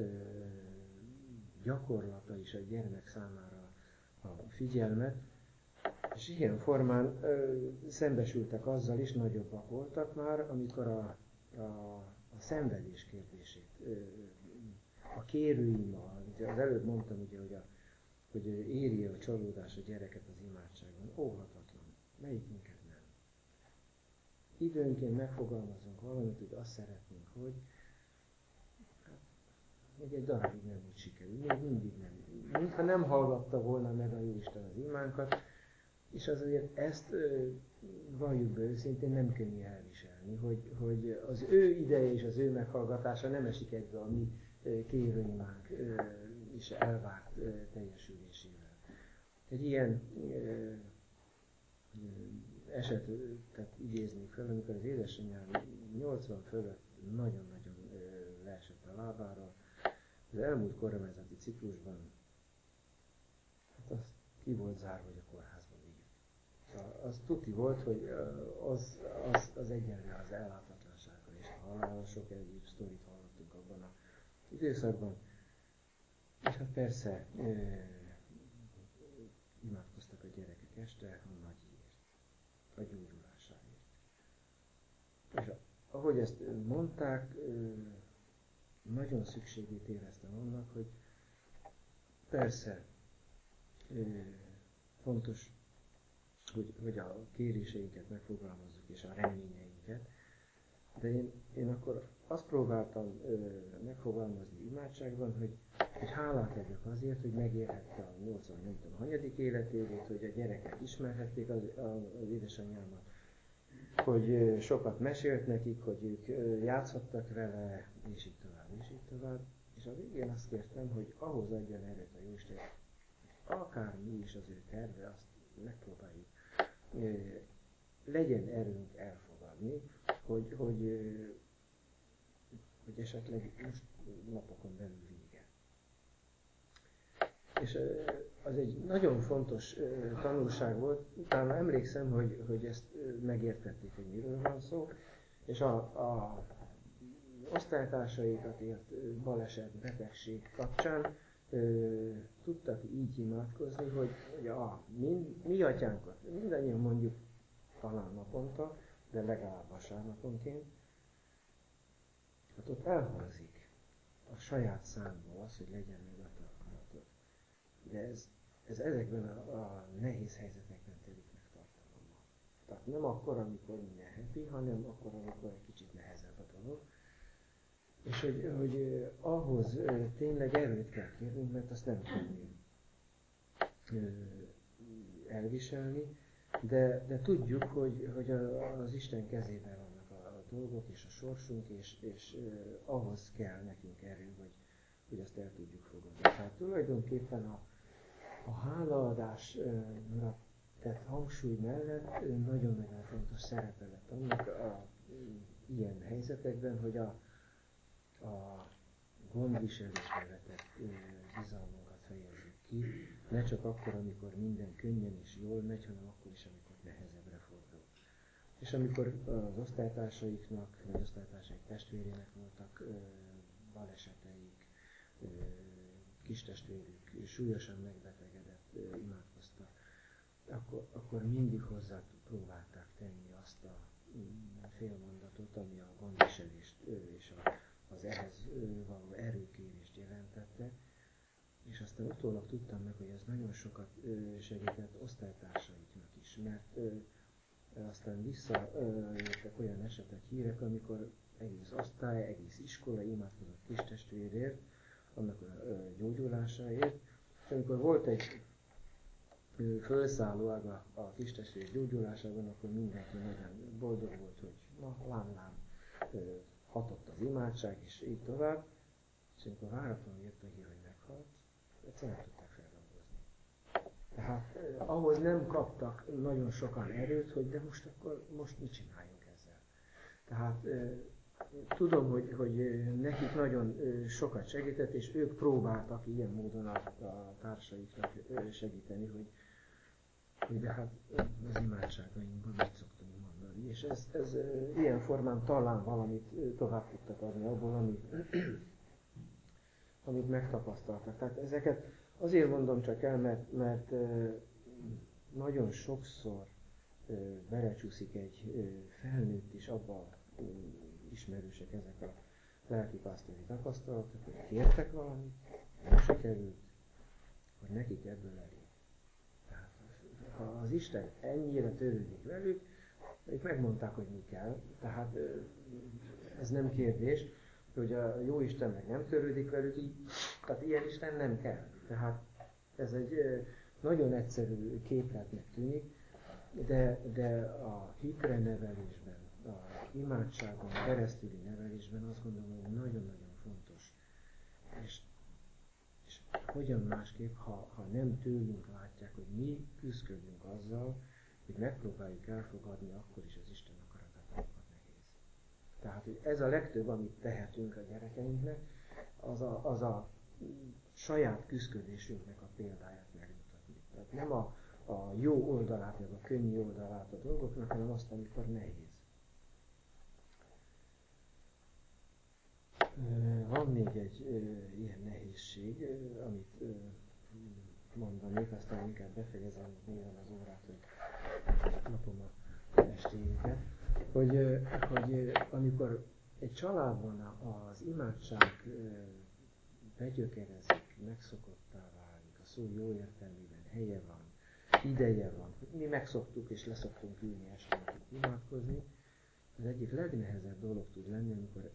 gyakorlata is a gyermek számára a figyelmet, és ilyen formán szembesültek azzal is, nagyobbak voltak már, amikor a szenvedés kérdését, a kérőima, az előbb mondtam ugye, hogy éri a csalódás a gyereket az imádságban, óhatatlan, melyikünket nem. Időnként megfogalmazunk valamit, hogy azt szeretnénk, hogy még egy darabig nem úgy sikerül, még mindig nem. Mintha nem hallgatta volna meg a Jóisten az imánkat, és azért ezt valljuk be őszintén, nem könnyű elviselni, hogy az ő ideje és az ő meghallgatása nem esik egybe a mi kérőimánk és elvárt teljesülésével. Egy ilyen esetet idéznék fel, amikor az édesanyám 80 fölött nagyon-nagyon leesett a lábáról. Az elmúlt kormányzati ciklusban hát az ki volt zárva, hogy a kórházban vigyük. Az tuti volt, hogy az egyenlő az elláthatatlansággal, és a halála sok egyéb sztorit hallottunk abban az időszakban. És hát persze imádkoztak a gyerekek este a nagyért, a gyógyulásáért. És ahogy ezt mondták, nagyon szükségét éreztem annak, hogy persze fontos, hogy a kéréseinket megfogalmazzuk és a reményeinket, de én akkor azt próbáltam megfogalmazni imádságban, hogy hálát adjak azért, hogy megérhette a 80, nem tudom, hanyadik életévét, hogy a gyerekek ismerhették az édesanyámat, hogy sokat mesélt nekik, hogy ők játszhattak vele, és így tovább, és így tovább. És a végén azt kértem, hogy ahhoz adjon erőt a Jóisten, akármi is az ő terve, azt megpróbáljuk. Legyen erőnk elfogadni. fogadni, hogy esetleg most napokon belül vége. És az egy nagyon fontos tanulság volt, utána emlékszem, hogy ezt megértették, hogy miről van szó, és a osztálytársaikat ért baleset, betegség kapcsán tudtak így imádkozni, hogy a mi atyánkat, mindannyian mondjuk talán naponta, de legalább vasárnaponként, hát ott elhangzik a saját számból az, hogy legyen meg a te akaratod. De ez ezekben a nehéz helyzetekben telik meg tartalommal. Tehát nem akkor, amikor minden happy, hanem akkor, amikor egy kicsit nehezebb a dolog. És hogy ahhoz tényleg erőt kell kérnünk, mert azt nem könnyű elviselni, de tudjuk, hogy az Isten kezében vannak a dolgok és a sorsunk, és ahhoz kell nekünk erő, hogy azt el tudjuk fogadni. Tehát tulajdonképpen a hálaadásra tett hangsúly mellett nagyon-nagyon fontos szerepe lett annak ilyen helyzetekben, hogy a gondviselésbe vetett bizalmunkat fejezzük ki, ne csak akkor, amikor minden könnyen és jól megy, hanem akkor is, amikor nehezebbre fordul. És amikor az osztálytársaiknak, vagy osztálytársaik testvérének voltak baleseteik, kistestvérük súlyosan megbetegedett, imádkoztak, akkor mindig hozzá próbálták tenni azt a félmondatot, ami a gondviselést és az ehhez való erőkérést jelentette, és aztán utólag tudtam meg, hogy ez nagyon sokat segített osztálytársaiknak is, mert aztán visszajöttek olyan esetek, hírek, amikor egész osztály, egész iskola imádkozott kistestvérért, annak a gyógyulásáért, és amikor volt egy felszálló ág a kistestvér gyógyulásában, akkor mindenki nagyon boldog volt, hogy lám, hatott az imádság, és így tovább. És amikor váratlanul jött a hír, hogy meghalt, egyszerűen nem tudták feldolgozni. Tehát ahhoz nem kaptak nagyon sokan erőt, hogy de most mit csináljunk ezzel. Tehát tudom, hogy nekik nagyon sokat segített, és ők próbáltak ilyen módon a társaiknak segíteni, hogy de hát az imádságainkban mit szoktunk mondani. És ez ilyen formán talán valamit tovább tudtak adni abból, amit megtapasztaltak. Tehát ezeket azért mondom csak el, mert nagyon sokszor belecsúszik egy felnőtt is abba, ismerősek ezek a lelkipásztori tapasztalatok, hogy kértek valamit, nem sikerült, hogy nekik ebből elég. Tehát ha az Isten ennyire törődik velük, ők megmondták, hogy mi kell, tehát ez nem kérdés, hogy a jó Isten meg nem törődik velük, így, tehát ilyen Isten nem kell. Tehát ez egy nagyon egyszerű képletnek tűnik, de a hitre nevelésben, a imádságon keresztüli nevelésben azt gondolom, hogy nagyon-nagyon fontos. És hogyan másképp, ha nem tőlünk látják, hogy mi küzdködünk azzal, hogy megpróbáljuk elfogadni akkor is az Isten akaratát, amikor nehéz. Tehát, hogy ez a legtöbb, amit tehetünk a gyerekeinknek, az a saját küzdködésünknek a példáját megmutatni. Tehát nem a jó oldalát, meg a könnyű oldalát a dolgoknak, hanem azt, amikor nehéz. Van még egy ilyen nehézség, amit mondanék, aztán inkább befejezem, nézem az órát, hogy napom a estéjéket, hogy amikor egy családban az imádság begyökerezik, megszokottá válik, a szó jó értelmében helye van, ideje van, mi megszoktuk és leszoktunk ülni este imádkozni, az egyik legnehezebb dolog tud lenni, amikor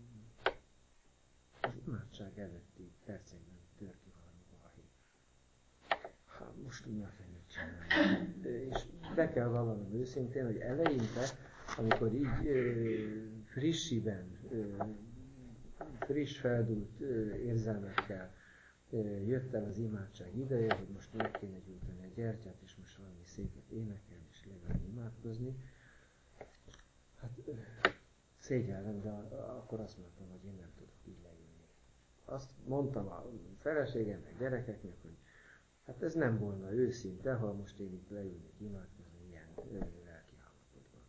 az imádság előtti percekben tör ki valami balhé. Most mi a fenét csináljuk? És be kell vallanom őszintén, hogy eleinte, amikor így friss feldúlt érzelmekkel jött el az imádság ideje, hogy most meg kéne gyújtani a gyertyát, és most valami szépet énekelni, és legalább imádkozni. Hát szégyellem, de akkor azt mondtam, hogy én nem tudok így leülni. Azt mondtam a feleségemnek, gyerekeknek, hogy hát ez nem volna őszinte, ha most én itt leülnék imádkozni ilyen lelki állapotban.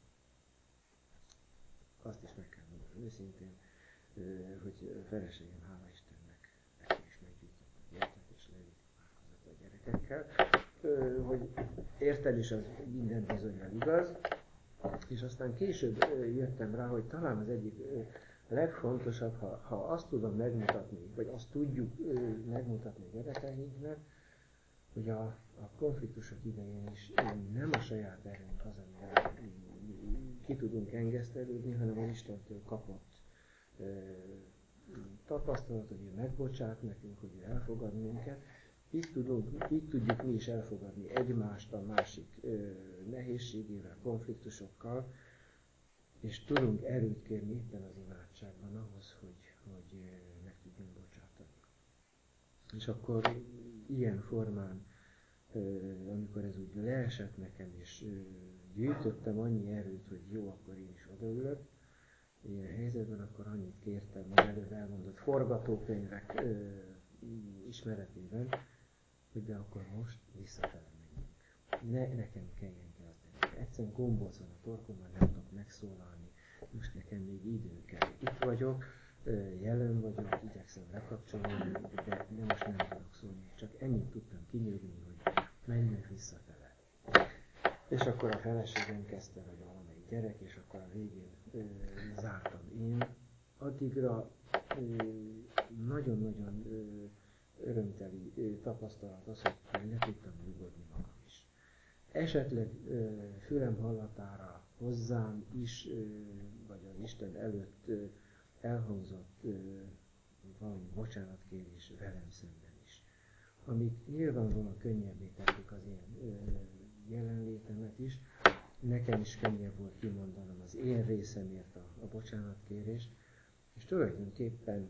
Azt is meg kell mondani őszintén, hogy a feleségem, hála Istennek, neki is meggyújtott a gyereket, és leült imádkozott a gyerekekkel, hogy érted is az minden bizonnyal igaz, és aztán később jöttem rá, hogy talán az egyik legfontosabb, ha azt tudom megmutatni, vagy azt tudjuk megmutatni a gyerekeinknek, hogy a konfliktusok idején is nem a saját erőnk az, amivel ki tudunk engesztelődni, hanem az Istentől kapott tapasztalat, hogy ő megbocsát nekünk, hogy ő elfogad minket. Így tudjuk mi is elfogadni egymást a másik nehézségével, konfliktusokkal, és tudunk erőt kérni éppen az imádságban ahhoz, hogy meg tudjunk bocsátani. És akkor ilyen formán, amikor ez úgy leesett nekem, és gyűjtöttem annyi erőt, hogy jó, akkor én is odaülök, ilyen helyzetben, akkor annyit kértem az előbb elmondott forgatókönyvek ismeretében, hogy de akkor most visszafele menjünk. Nekem kelljen kezdeni. Egyszerűen gombózom a torkomban, nem tudok megszólalni. Most nekem még idő kell. Itt vagyok, jelen vagyok, igyekszem lekapcsolni, de most nem tudok szólni. Csak ennyit tudtam kinyögni, hogy menjünk visszafele. És akkor a feleségem kezdte, vagy valamelyik gyerek, és akkor a végén zártam én. Addigra nagyon-nagyon örömteli tapasztalat az, hogy le tudtam nyugodni magam is. Esetleg fülem hallatára hozzám is, vagy az Isten előtt elhangzott valami bocsánatkérés velem szemben is. Amik nyilvánvalóan könnyebbé tették az én jelenlétemet is, nekem is könnyebb volt kimondanom az én részemért a bocsánatkérést, és tulajdonképpen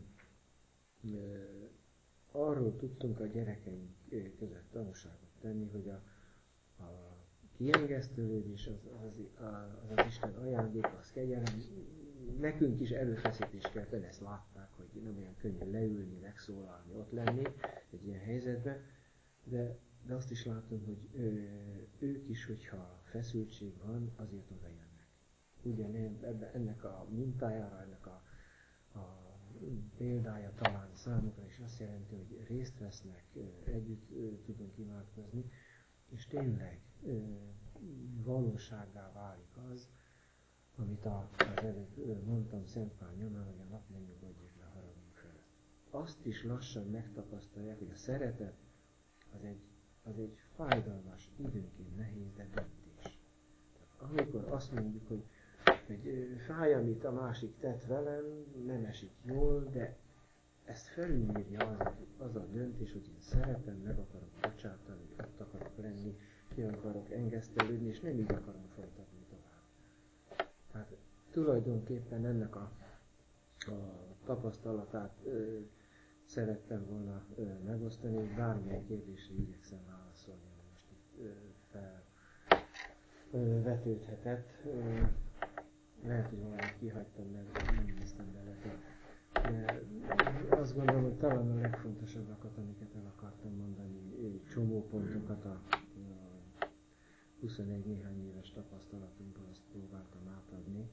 arról tudtunk a gyerekeink között tanúságot tenni, hogy a kiengesztőlődés az Isten ajándéka, az kegyelem, nekünk is erőfeszítést kell tenni, ezt látták, hogy nem olyan könnyű leülni, megszólalni, ott lenni egy ilyen helyzetben, de azt is látom, hogy ők is, hogyha feszültség van, azért oda jönnek. Ugyan ennek a mintájára, ennek a példája talán számukra is azt jelenti, hogy részt vesznek, együtt tudunk imádkozni, és tényleg valósággá válik az, amit az előbb mondtam Szent Pál nyomán, hogy a nap nem nyugodjék le haragunk felett. Azt is lassan megtapasztalják, hogy a szeretet az egy fájdalmas, időnként nehéz, de döntés. Tehát amikor azt mondjuk, hogy fáj, amit a másik tett velem, nem esik jól, de ezt felülírja az a döntés, hogy én szeretem, meg akarok bocsátani, ott akarok lenni, ki akarok engesztelődni, és nem így akarom folytatni tovább. Tehát tulajdonképpen ennek a tapasztalatát szerettem volna megosztani, hogy bármilyen kérdésre igyekszem válaszolni, ami most itt felvetődhetett. Lehet, hogy valamit kihagytam, mert nem néztem bele, de azt gondolom, hogy talán a legfontosabbakat, amiket el akartam mondani, csomópontokat a 21 néhány éves tapasztalatunkból azt próbáltam átadni.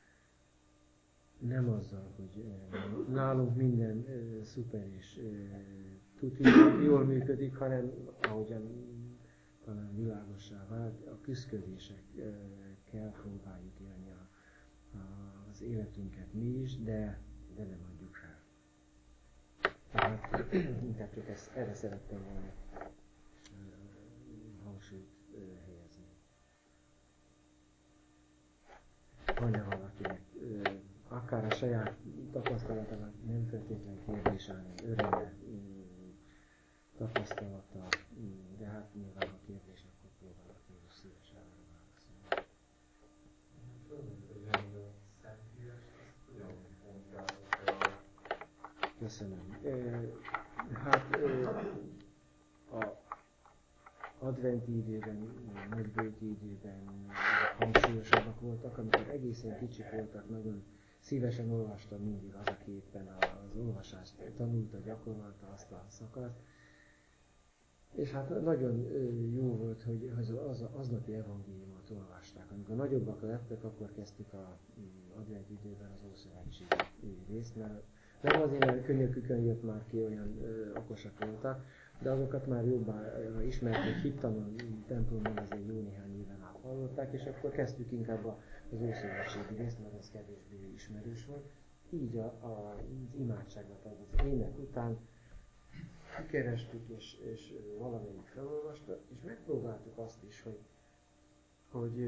Nem azzal, hogy nálunk minden szuper és tuti jól működik, hanem ahogyan talán világossá vált, a küszködésekkel próbáljuk élni az életünket mi is, de nem adjuk fel. Tehát inkább csak erre szerettem volna hangsúlyt helyezni. Van-e valakinek akár a saját tapasztalatának nem feltétlen kérdés, hanem öröme, tapasztalata, de hát nyilván a kérdés, akkor próbálok én is szívesen válaszolni. Köszönöm. Hát a adventi időben, nagybőti időben hangsúlyosabbak voltak, amikor egészen kicsik voltak, nagyon szívesen olvastam mindig az, aki éppen az olvasást tanulta, gyakorolta azt a szakaszt. És hát nagyon jó volt, hogy az aznapi evangéliumot olvasták. Amikor nagyobbak lettek, akkor kezdtük az advent időben az ószövetségi részt, mert nem azért, mert könyökükön jött már ki, olyan okosak voltak, de azokat már jobban ismerték, hittanon templomban azért jó néhány éven át hallották, és akkor kezdtük inkább az ószövetségi részt, mert ez kevésbé ismerős volt. Így az imádságot, az ének után kikerestük, és valamelyik felolvasta, és megpróbáltuk azt is, hogy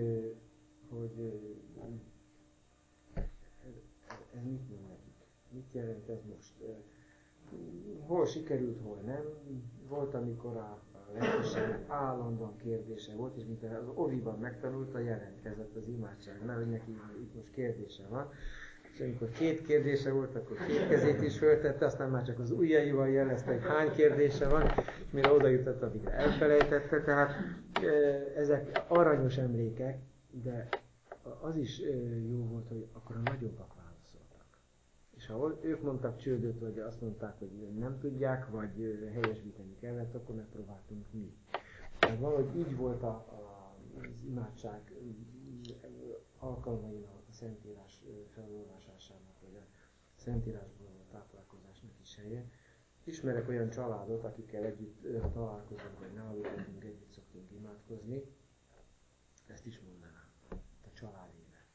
ez mit mond nekik, mit jelent ez most. Hol sikerült, hol nem. Volt, amikor a legkisebb állandóan kérdése volt, és mint az oviban megtanulta, jelentkezett az imádságnál, hogy neki itt most kérdése van. És amikor 2 kérdése volt, akkor 2 kezét is föltette, aztán már csak az ujjaival jelezte, hogy hány kérdése van, mire oda jutott, addig elfelejtette. Tehát ezek aranyos emlékek, de az is jó volt, hogy akkor a nagyobbak válaszoltak. És ha ők mondtak csődöt, vagy azt mondták, hogy nem tudják, vagy helyesbíteni kellett, akkor megpróbáltunk mi. Tehát valahogy így volt az imádság alkalmain a Szentírás felolvasásának, vagy a Szentírásból való táplálkozásnak is helye. Ismerek olyan családot, akikkel együtt találkozunk, vagy náluk vagyunk, együtt szoktunk imádkozni. Ezt is mondanám, a család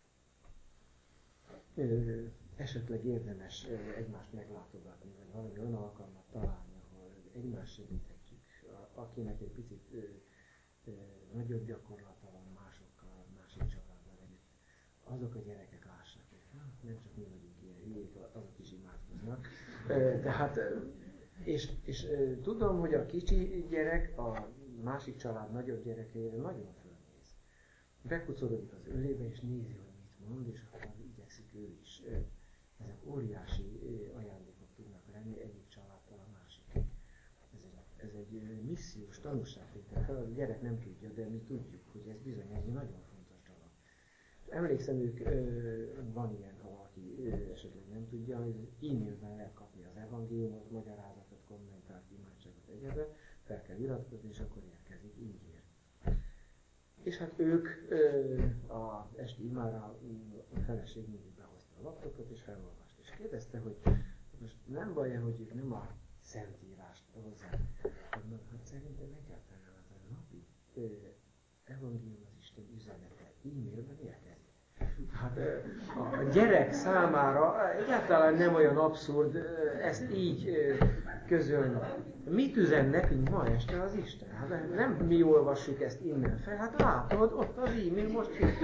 éve. Esetleg érdemes egymást meglátogatni, vagy valami olyan alkalmat találni, ahol egymást segíthetjük. Akinek egy picit nagyobb gyakorlata van másokkal, másik családdal együtt, azok a gyerekek lássák, hogy nem csak mi vagyunk ilyen hülyék, azok is imádkoznak. Tehát, és tudom, hogy a kicsi gyerek a másik család nagyobb gyerekeire nagyon fölnéz. Bekucorodik az ölébe, és nézi, hogy mit mond, és akkor igyekszik ő is. Ezek óriási ajándékok tudnak lenni egyik családtól a másikig. Ez egy missziós tanúságtétel fel, a gyerek nem tudja, de mi tudjuk, hogy ez bizony egy nagyon fontos dolog. Emlékszem, van ilyen, ha valaki esetleg nem tudja, hogy e-mailben lehet kapni az evangéliumot, magyarázatot, kommentárt, imádságot, egyebet, fel kell iratkozni, és akkor érkezik ingyen. És hát ők a esti imára a feleség mindig behozta a laptopot, és felolvast. És kérdezte, hogy most nem baj, hogy ők nem a Szentírást hozzák. Mondom, hát szerintem egyáltalán az a napi evangélium az Isten üzenete e-mailben érkezik. Hát a gyerek számára egyáltalán nem olyan abszurd ezt így közölni. Mit üzen nekünk ma este az Isten? Hát nem mi olvassuk ezt innen fel, hát látod, ott az e-mail most jött.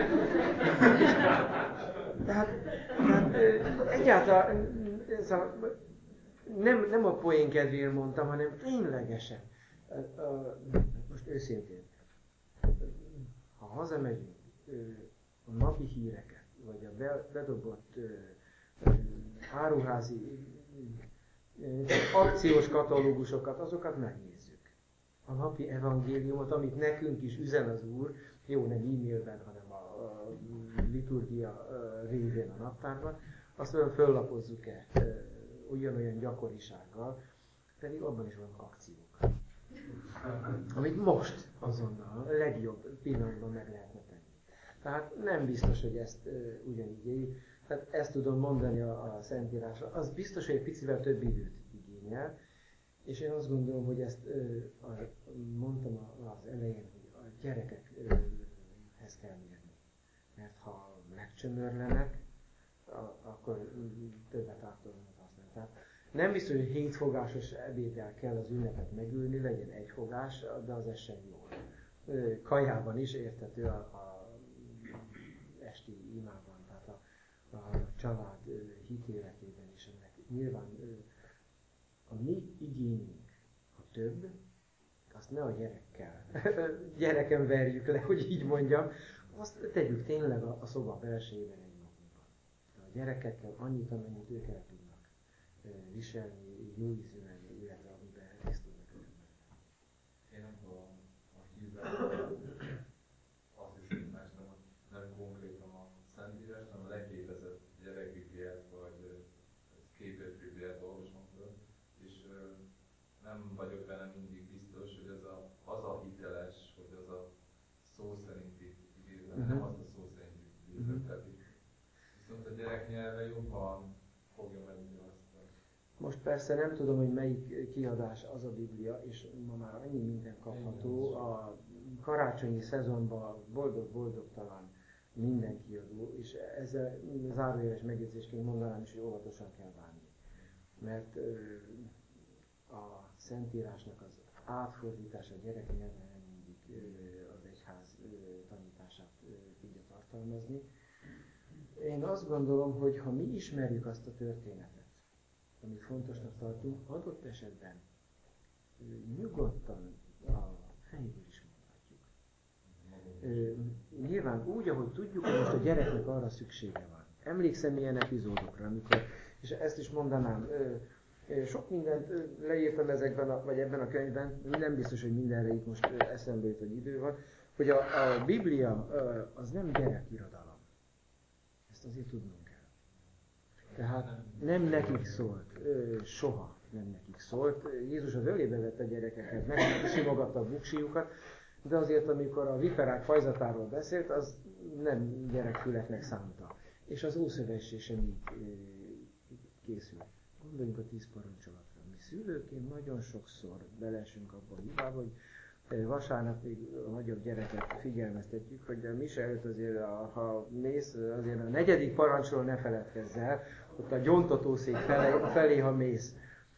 Tehát egyáltalán nem a poén kedvéért mondtam, hanem ténylegesen. Most őszintén, ha hazamegyünk, a napi híreket, vagy a bedobott áruházi akciós katalógusokat, azokat megnézzük. A napi evangéliumot, amit nekünk is üzen az Úr, jó, nem e-mailben, hanem a liturgia révén a naptárban, azt olyan föllapozzuk-e olyan gyakorisággal, pedig abban is vannak akciók. Amit most azonnal a legjobb pillanatban meg lehetne tenni. Tehát nem biztos, hogy ezt ugyanígy éljük. Tehát ezt tudom mondani a Szentírásra. Az biztos, hogy egy picivel több időt igényel, és én azt gondolom, hogy ezt mondtam az elején, hogy a gyerekekhez kell mérni. Mert ha megcsömörlenek, akkor többet átolnak használni. Tehát nem biztos, hogy 7 fogásos ebéddel kell az ünnepet megülni, legyen 1 fogás, de az sem jó. Kajában is érthető a esti imában, tehát a család hitéletében is ennek. Nyilván a mi igényünk, ha több, azt ne a gyerekkel, gyereken verjük le, hogy így mondjam, azt tegyük tényleg a szoba belsejében egymagunkban. A gyerekekkel annyit, amennyit ők el tudnak viselni, jó ízűen, illetve amiben részt tudnak örömmel. Én nem tudom, a hívben azt is megnéztem, hogy nem konkrétan a Szentírás, hanem a leképezett gyerekigéhez Persze nem tudom, hogy melyik kiadás az a Biblia, és ma már annyi minden kapható. A karácsonyi szezonban boldog-boldogtalan minden kiadó, és ezzel zárójeles megjegyzésként mondanám is, hogy óvatosan kell bánni. Mert a Szentírásnak az átfordítása gyerek nyelven nem mindig az egyház tanítását tudja tartalmazni. Én azt gondolom, hogy ha mi ismerjük azt a történetet, amit fontosnak tartunk, adott esetben nyugodtan a fejéből is mondhatjuk. Nyilván úgy, ahogy tudjuk, hogy most a gyereknek arra szüksége van. Emlékszem ilyen epizódokra, amikor, és ezt is mondanám, sok mindent leírtam ezekben, vagy ebben a könyvben, nem biztos, hogy mindenre itt most eszembe jut, hogy idő van, hogy a Biblia az nem gyerekirodalom. Ezt azért tudnunk kell. Tehát nem nekik szólt, soha nem nekik szólt. Jézus az ölébe vette a gyerekeket, megsimogatta a buksiukat, de azért, amikor a viperák fajzatáról beszélt, az nem gyerekfüleknek szánta. És az Ószövetség sem így készül. Gondoljunk a 10 parancsolatra. Mi szülőként nagyon sokszor beleesünk abba a hibába, hogy vasárnap még a nagyobb gyereket figyelmeztetjük, hogy de mise előtt azért, ha mész, azért a 4. parancsról ne feledkezz el, ott a gyóntatószék felé, ha mész.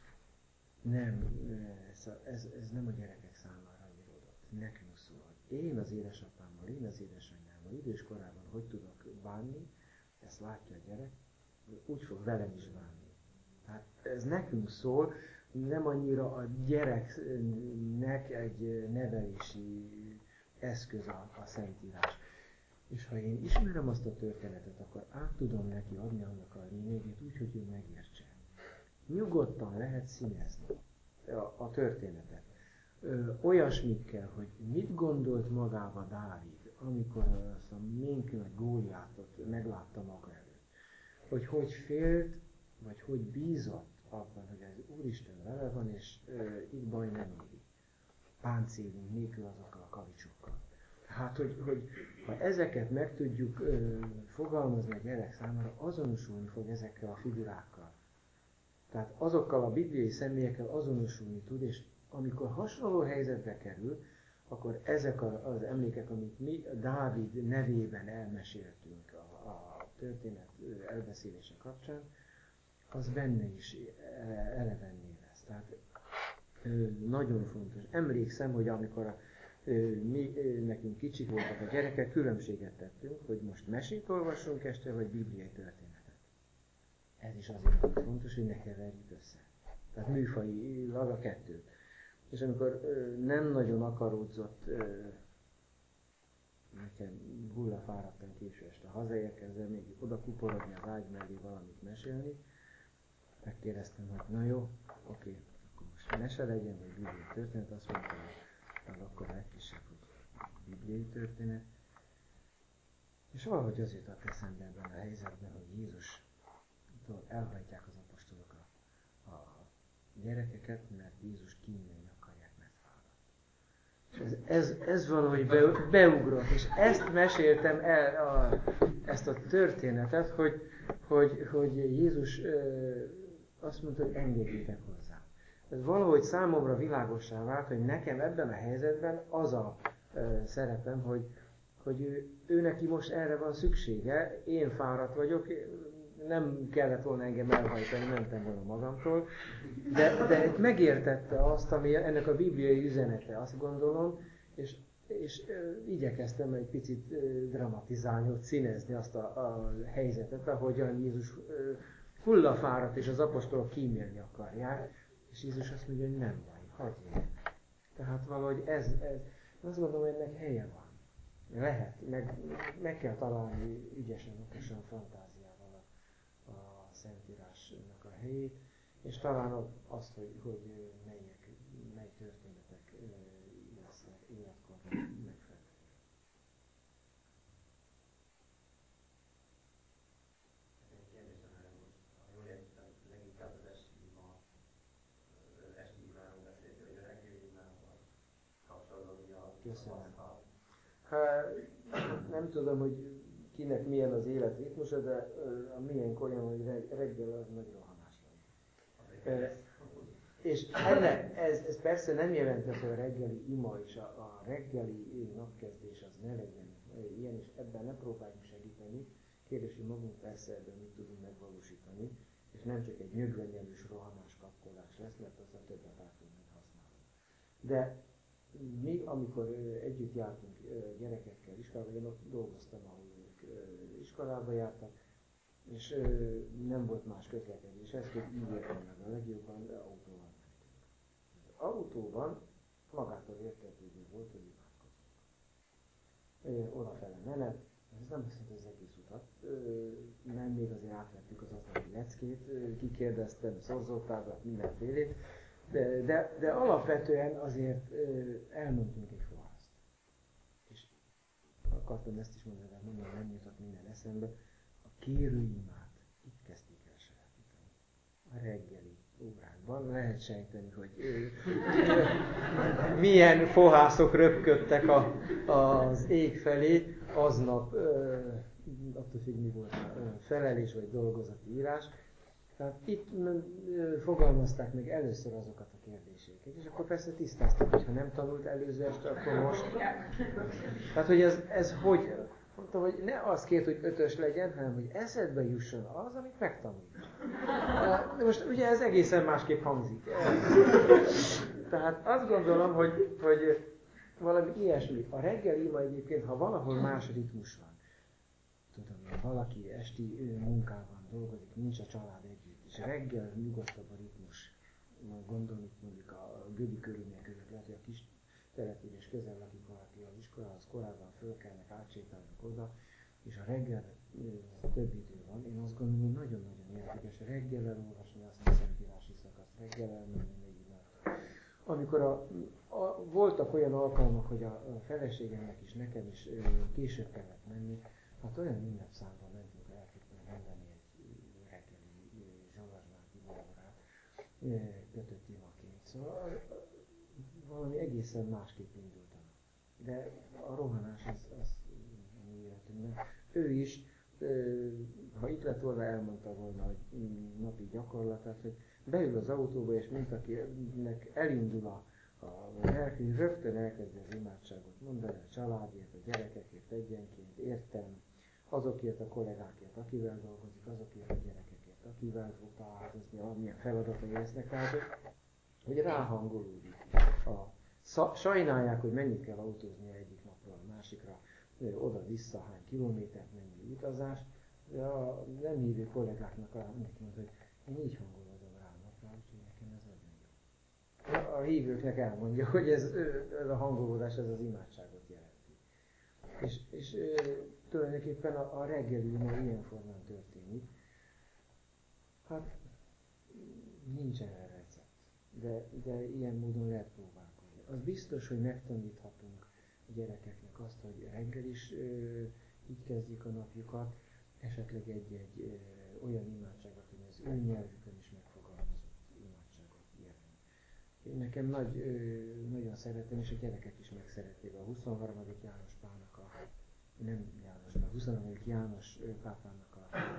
Nem, ez nem a gyerekek számára íródott. Nekünk szól, hogy én az édesapámmal, én az édesanyámmal idős korában hogy tudok bánni, ezt látja a gyerek, úgy fog velem is bánni. Tehát ez nekünk szól, nem annyira a gyereknek egy nevelési eszköz a Szentírás. És ha én ismerem azt a történetet, akkor át tudom neki adni annak a lényegét úgy, hogy ő megértse. Nyugodtan lehet színezni a történetet. Olyasmit kell, hogy mit gondolt magába Dávid, amikor azt a ménkült Góliátot meglátta maga előtt. Hogy félt, vagy hogy bízott abban, hogy az Úristen vele van, és itt baj nem éri. Páncélunk nélkül azokkal a kavicsokkal. Hát, hogy ha ezeket meg tudjuk fogalmazni a gyerek számára, azonosulni fog ezekkel a figurákkal. Tehát azokkal a bibliai személyekkel azonosulni tud, és amikor hasonló helyzetbe kerül, akkor ezek az emlékek, amit mi Dávid nevében elmeséltünk a történet elbeszélése kapcsán, az benne is elevenné lesz. Tehát nagyon fontos. Emlékszem, hogy amikor nekünk kicsik voltak a gyerekek, különbséget tettünk, hogy most mesét olvassunk este, vagy bibliai történetet. Ez is azért nagyon fontos, hogy ne keverjük össze. Tehát műfajilag a kettőt. És amikor nem nagyon akaródzott, nekem hullafáradtan késő este hazaérkezve, még oda kuporodni az ágy mellé valamit mesélni, megkérdeztem, hogy na jó, oké, akkor most mese legyen, vagy bibliai történet, azt mondta, hogy akkor legkisebb, hogy bibliai történet. És valahogy az jutott eszembe ebben a helyzetben, hogy Jézustól elhajtják az apostolok a gyerekeket, mert Jézus kínálni akarják, mert fáradt. És ez valahogy beugrott, és ezt meséltem el, ezt a történetet, hogy Jézus azt mondta, hogy engedjétek hozzá. Ez valahogy számomra világossá vált, hogy nekem ebben a helyzetben az a szerepem, hogy ő neki most erre van szüksége, én fáradt vagyok, nem kellett volna engem elhajtani, mentem volna magamtól, de megértette azt, ami ennek a bibliai üzenete, azt gondolom, és igyekeztem egy picit dramatizálni, hogy színezni azt a helyzetet, ahogyan Jézus hullafáradt, és az apostolok kímélni akarják, és Jézus azt mondja, hogy nem baj, hagyj. Tehát valahogy ez azt gondolom, hogy ennek helye van. Lehet, meg kell találni ügyesen, okosan, fantáziával a Szentírásnak a helyét, és talán azt, hogy mely történetek illatkoznak megfelelően. Egy kérdésem lenne most, ha jól értem, leginkább az esti imáról beszéltél, hogy a reggeli imával kapcsolatban mi a Köszönöm. Nem tudom, hogy kinek milyen az életritmusa, de a miénk olyan, hogy reggel az nagy rohanás van. És ez persze nem jelenti, hogy a reggeli ima és a reggeli napkezdés az ne legyen ilyen, és ebben ne próbáljunk segíteni. Kérdés, hogy magunk persze ebben mit tudunk megvalósítani, és nem csak egy nyögvenyelős rohanás, kapkolás lesz, mert azzal többet át tudunk használni. De mi, amikor együtt jártunk gyerekekkel iskolába, én ott dolgoztam, ahol ők iskolába jártak, és nem volt más közlekedés, ezt így értem meg a legjobban, de autóval mentünk. Az autóban magától értetődő volt, hogy imádkozunk. Odafele menet, ez nem azt jelenti az egész utat, nem még azért átvettük az aznapi leckét, kikérdeztem, szorzótágat, mindenfélét, de alapvetően azért elmondtunk egy fohászt. És akartam ezt is mondani, de mondom, nem jutott minden eszembe. A kérőimát itt kezdték el sajátítani. A reggeli órákban lehet sejteni, hogy milyen fohászok röpködtek az ég felé, aznap attól függ, mi volt a felelés vagy dolgozati írás. Tehát itt fogalmazták meg először azokat a kérdéseket, és akkor persze tisztáztuk, hogy ha nem tanult előző este, akkor most. Tehát, hogy ez hogy, mondtam, hogy ne azt kért, hogy 5-ös legyen, hanem hogy eszedbe jusson az, amit megtanult. De most ugye ez egészen másképp hangzik. Tehát azt gondolom, hogy valami ilyesmi. A reggeli ima egyébként, ha valahol más ritmus van, tudom, valaki esti munkában dolgozik, nincs a család együtt, és reggel nyugodtabb a ritmus, gondolom itt mondjuk a Gödi körülmények között, lehet, hogy a kis település közel lakik valaki az iskolához, korábban fölkelnek, átsétálnak oda, és a reggel több idő van, én azt gondolom, hogy nagyon-nagyon értékes reggel elolvasni azt a szentírási szakaszt, reggel elmenni még imád. Amikor voltak olyan alkalmak, hogy a feleségemnek is, nekem is később kellett menni, hát olyan ünnepszámban mentünk, hogy el tudtunk mondani egy reggeli Zsolozsmát imaórát, kötött imaként. Szóval valami egészen másképp indult a nap. De a rohanás az mi életünkben. Ő is, ha itt lett volna, elmondta volna, hogy napi gyakorlatát, hogy beül az autóba, és mint akinek elindul a lelki, rögtön elkezdi az imádságot mondani a családért, a gyerekekért egyenként, értem, azokért a kollégákért, akivel dolgozik, azokért a gyerekekért, akivel fog találkozni, amilyen feladatai lesznek, tehát hogy ráhangolódik. Sajnálják, hogy mennyit kell autózni egyik napról a másikra, oda-vissza, hány kilométert, mennyi utazás, de a nem hívő kollégáknak annyit mond, hogy én így hangolódom rá a napra, úgyhogy nekem ez nagyon jó. A hívőknek elmondja, hogy ez a hangolódás, ez az imádságot jelenti. És tulajdonképpen a reggeli ima ilyen formán történik. Hát nincs erre recept, de ilyen módon lehet próbálkozni. Az biztos, hogy megtaníthatunk a gyerekeknek azt, hogy reggel is így kezdjük a napjukat, esetleg egy olyan imádságot, hogy az ő nyelvükön is megfogalmazott imádságot jelent. Én nekem nagyon szeretem, és a gyerekek is megszerették a 23. János Pálnak nem János Pál, 23. János pápának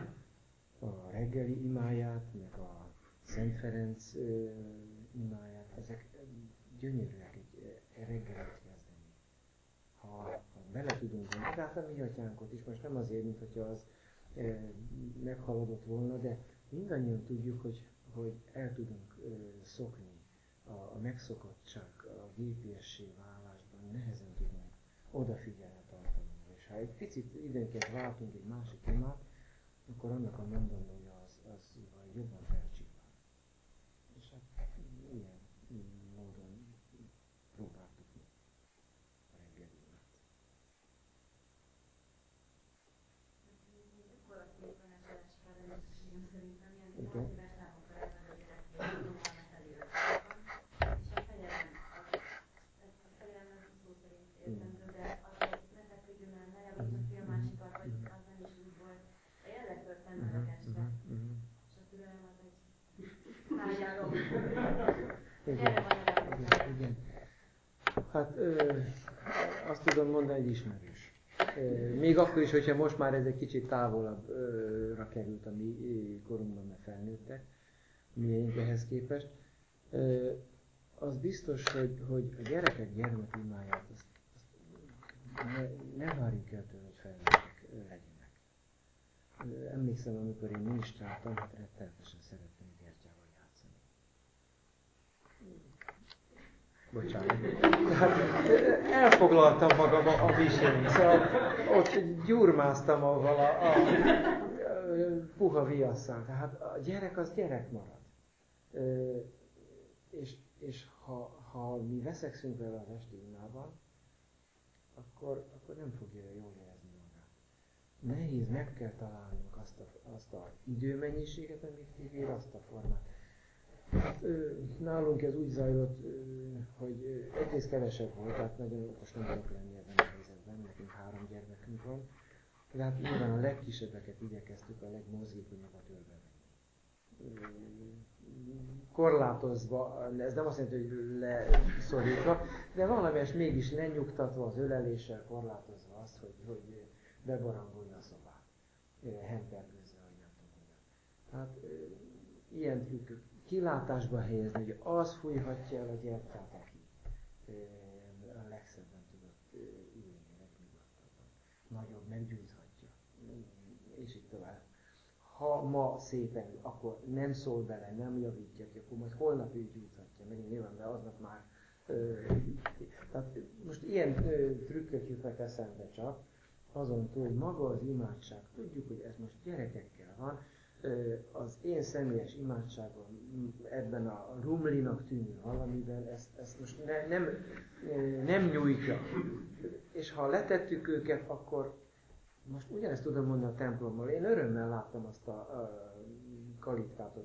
a reggeli imáját, meg a Szent Ferenc imáját, ezek gyönyörűek egy reggelit kezdeni. Ha bele tudunk gondolni, hát a mi atyánkot is, most nem azért, mint hogyha az meghaladott volna, de mindannyian tudjuk, hogy el tudunk szokni a megszokottság, a gépiessé válásban, nehezen tudunk odafigyelni tartalomra. És ha egy picit időnként váltunk egy másik imát, akkor annak a mondandója az jobban felcsillál. És hát ilyen módon próbáltuk mi a reggeli imát. Kollektív tanácsadási felelősségem szerintem ilyen 6 éves támokkal elmenődik, hogy felé és a fejelem, a fejelem nem szó szerint értendő, de az, hogy ne feküdjön el, ne javítsa ki a másikat, vagy az nem is úgy volt. A jellegtört nem melegeste, és a türelem az egy szájjárom. Erre van a Igen. Hát azt tudom mondani, hogy ismerős. Még akkor is, hogyha most már ez egy kicsit távolabbra került a mi korunkban, mert felnőttek, miénk ehhez képest. Az biztos, hogy a gyerekek gyermekimáját azt ne várjuk el tőle, hogy felnőttek legyenek. Emlékszem, amikor én ministráltam, hát rettenetesen szerettem gyertyával játszani. Bocsánat. Tehát elfoglaltam magam a misén, szóval ott gyurmáztam avval a puha viasszal. Tehát a gyerek az gyerek marad. És ha mi veszekszünk vele az esti imában, akkor nem fogja jól érezni magát. Nehéz, meg kell találnunk azt a időmennyiséget, amit kibír, azt a formát. Hát, nálunk ez úgy zajlott, hogy egyrészt kevesebb volt, tehát nagyon okos nem tudok lenni ebben a helyzetben, nekünk 3 gyermekünk van, de hát nyilván a legkisebbeket igyekeztük a legmozgékonyabbat ölbe korlátozva, ez nem azt jelenti, hogy leszorítva, de valamelyest mégis lenyugtatva az öleléssel, korlátozva azt, hogy bebarangolja a szobát, hempergőzve, vagy nem tudom hogyan. Tehát ilyen trükkök kilátásba helyezni, hogy az fújhatja el a gyertyát, aki a legszebben tudott ülni, legnyugodtabban. Nagyobb meggyújthatja, és így tovább. Ha ma szépen, akkor nem szól bele, nem javítja ki, akkor majd holnap ő gyújthatja, meg nyilván, de aznap már. Tehát most ilyen trükkök jutnak eszembe csak, azon túl, hogy maga az imádság, tudjuk, hogy ez most gyerekekkel van, az én személyes imádságom ebben a rumlinak tűnő valamiben, ezt most nem nyújtja. És ha letettük őket, akkor most ugyanezt tudom mondani a templommal. Én örömmel láttam azt a kalitkátot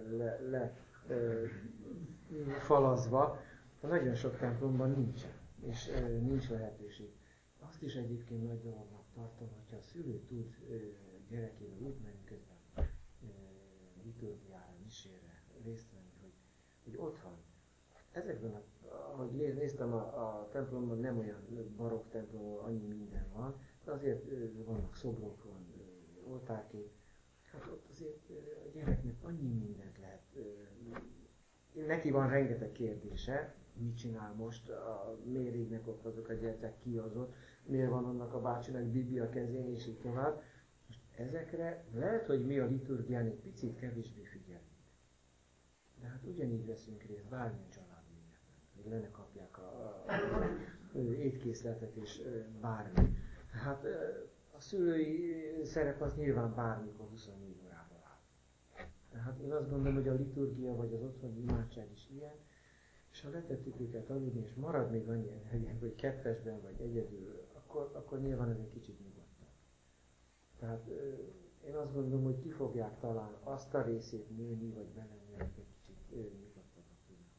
falazva, nagyon sok templomban nincsen, és nincs lehetőség. Azt is egyébként nagy dolognak tartom, hogyha a szülő tud gyerekével úgy menni közben liturgiára, misére részt venni, hogy ott van. Ezekben, ahogy néztem a templomban, nem olyan barokk templom, ahol annyi minden van, de azért vannak szobrok, van oltárkép. Hát ott azért a gyereknek annyi mindent lehet. Neki van rengeteg kérdése, mit csinál most, miért égnek ott azok a gyertyák, ki az ott, miért van annak a bácsinak Biblia kezén, és így tovább. Most ezekre lehet, hogy mi a liturgián egy picit kevésbé figyelünk. De hát ugyanígy veszünk részt bármilyen családi ünnepen, hogy le ne kapják a étkészletet és bármi. Hát a szülői szerep az nyilván bármikor 24 órában áll. Tehát én azt gondolom, hogy a liturgia vagy az otthoni imádság is ilyen, és ha letettük őket aludni, és marad még annyi helyen, hogy kettesben vagy egyedül, akkor nyilván ez egy kicsit nyugodtabb. Tehát én azt gondolom, hogy ki fogják talán azt a részét nőni, vagy belenni, hogy egy kicsit nyugodtabbak tudnak.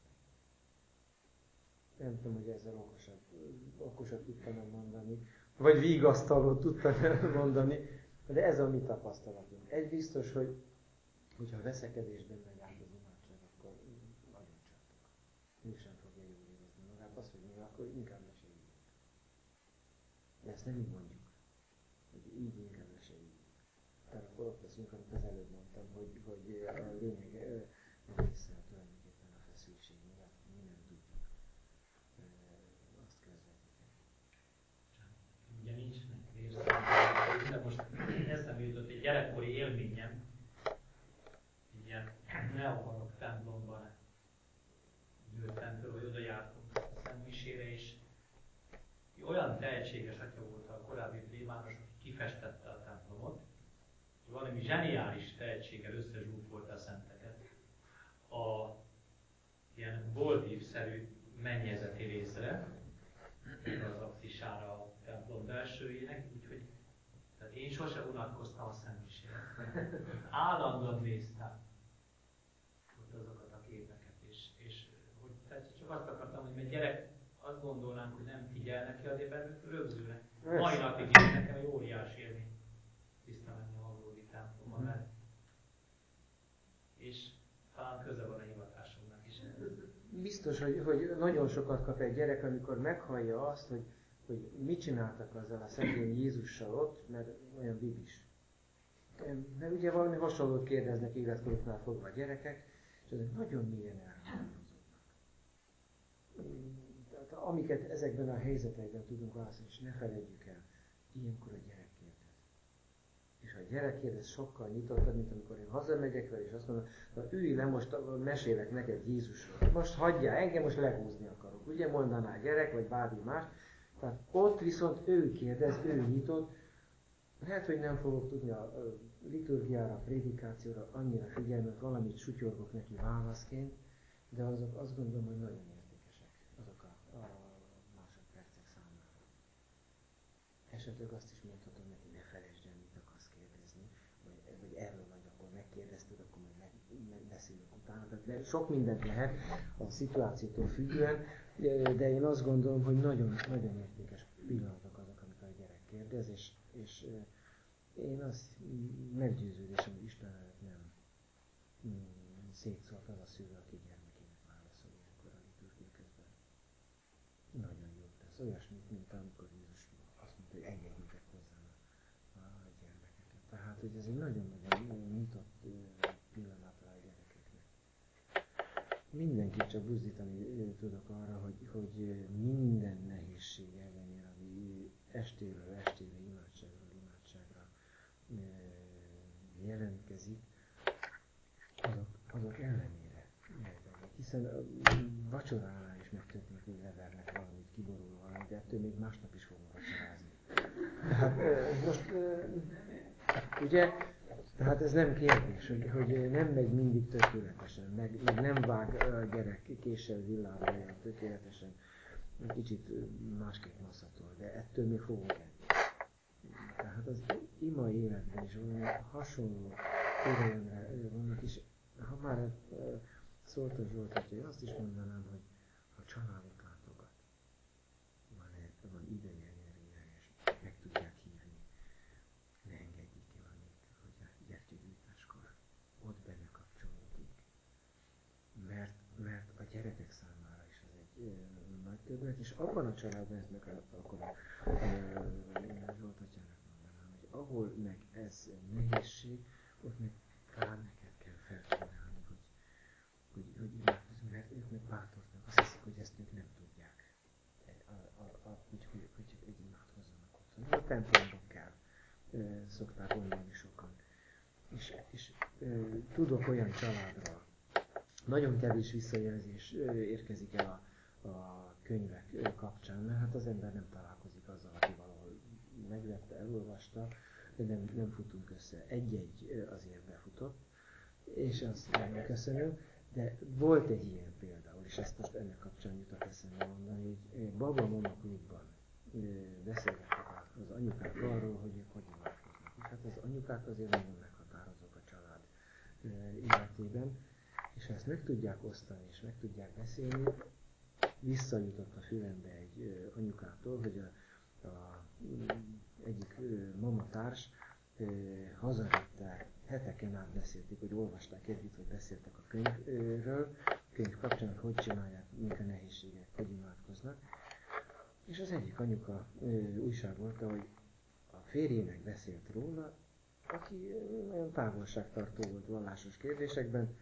Nem tudom, hogy ezzel okosat tudtam mondani, vagy vigasztalót tudtam mondani, de ez a mi tapasztalatunk. Egy biztos, hogyha a veszekedésben megy át az imádság, akkor nagyon csattok. Mégsem fogja jól érezni magát. Azt mondja, akkor inkább meséljünk. De ezt nem így mondjuk, hogy így inkább meséljünk. Tehát akkor ott leszünk, amit az előbb mondtam, hogy a lényeg része tulajdonképpen a feszültség miatt mi nem tudjuk azt közvetíteni. Ugye nincsenek vérszomjaink, de most eszembe jutott egy gyerekkori élményem, egy ilyen neobarokk templomban nőttem föl, vagy oda jártunk a szentmisére, és olyan tehetséges atya volt a korábbi plébános, aki kifestette a templomot, valami zseniális tehetséggel összezsúfolta a szenteket. A ilyen boldív-szerű mennyezeti részre, az apszisára a templom belsőjének, úgyhogy tehát én sose unatkoztam a szentmisére. Állandóan néztem ott azokat a képeket, és hogy tehát csak azt akartam, hogy egy gyerek azt gondolnánk, hogy nem figyel neki, azért bennük rögzülnek. Mai napig is nekem egy óriási élmény tiszta menni a Magródi templomban, mert és talán köze van a hivatásomnak is. Biztos, hogy nagyon sokat kap egy gyerek, amikor meghallja azt, hogy mit csináltak azzal a szegény Jézussal ott, mert olyan bibis. Mert ugye valami hasonlót kérdeznek életkoruknál fogva a gyerekek, és ezek nagyon mélyen elhatározódnak. Tehát amiket ezekben a helyzetekben tudunk válaszolni, és ne felejtjük el, ilyenkor a gyerek kérdez. És a gyerek kérdez sokkal nyitottabb, mint amikor én hazamegyek vele, és azt mondom, na ülj le, most mesélek neked Jézusról. Most hagyjál, engem most lehúzni akarok. Ugye mondaná a gyerek, vagy bármi más. Tehát ott viszont ő kérdez, ő nyitott. Lehet, hogy nem fogok tudni a liturgiára, a prédikációra annyira figyelni, mert valamit sutyorgok neki válaszként, de azok azt gondolom, hogy nagyon értékesek, azok a másodpercek számára. Esetleg azt is mondhatom neki, ne felejtsd el, mit akarsz kérdezni, vagy erről majd akkor megkérdezted, akkor majd beszélünk utána. Tehát sok mindent lehet a szituációtól függően, de én azt gondolom, hogy nagyon, nagyon értékes pillanatok azok, amikor a gyerek kérdez, és én azt meggyőződésem, hogy Isten előtt nem szétszólt az a szülő, aki gyermekének válaszol ilyenkor a liturgia közben. Nagyon jó tesz. Olyasmit, mint amikor Jézus azt mondta, hogy engedjétek hozzám a gyermekeket. Tehát, hogy ez egy nagyon-nagyon nyitott pillanatra a gyerekeknek. Mindenkit csak buzdítani tudok arra, hogy minden nehézség ellenére, ami estéről estére, imádságról imádságra jelentkezik, azok ellenére. Hiszen a vacsoránál is megtörténik, hogy levernek valamit, kiborul valamit, de ettől még másnap is fogunk vacsorázni. Tehát most, ugye, tehát ez nem kérdés, hogy nem megy mindig tökéletesen, meg nem vág a gyerek késsel villára olyan tökéletesen, kicsit másképp masszatol, de ettől még fogunk enni. Tehát az ima életben is olyan hasonló érelemre vannak, és ha már szólt a Zsolt, hogy azt is mondanám, hogy a családot látogat, van ideje erre, és meg tudják hívni, ne engedjék el, hogy a gyertyagyújtáskor ott benne kapcsolódik. Mert a gyerekek számára is ez egy nagy többlet, és abban a családban, ezt meg akkor a Zsolt atyának mondanám, hogy ahol meg ez nehézség, ott meg talán neked kell felkínálni, hogy imádkozzunk, mert ők meg bátornak, azt hiszik, hogy ezt ők nem tudják, hogy imádkozzanak otthon. A templomban kell, szokták gondolni sokan. És tudok olyan családról, nagyon kevés visszajelzés érkezik el a könyvek kapcsán, mert hát az ember nem találkozik azzal, aki valahol megvette, elolvasta, de nem futunk össze. Egy-egy azért befutott, és azt nagyon köszönöm, de volt egy ilyen például, és ezt most ennek kapcsán jutott eszembe mondani, hogy Baba-Mama klubban beszélgettek az anyukák arról, hogy ők hogy imádkoznak. És hát az anyukák azért nagyon meghatározók a család életében, és ha ezt meg tudják osztani, és meg tudják beszélni, visszajutott a fülembe egy anyukától, hogy a egyik mamatárs hazavitte, heteken át beszélték, hogy olvasták együtt, hogy beszéltek a könyvről, a könyv kapcsán, hogy csinálják, mik a nehézségek, hogy imádkoznak. És az egyik anyuka újságolta, hogy a férjének beszélt róla, aki nagyon távolságtartó volt vallásos kérdésekben,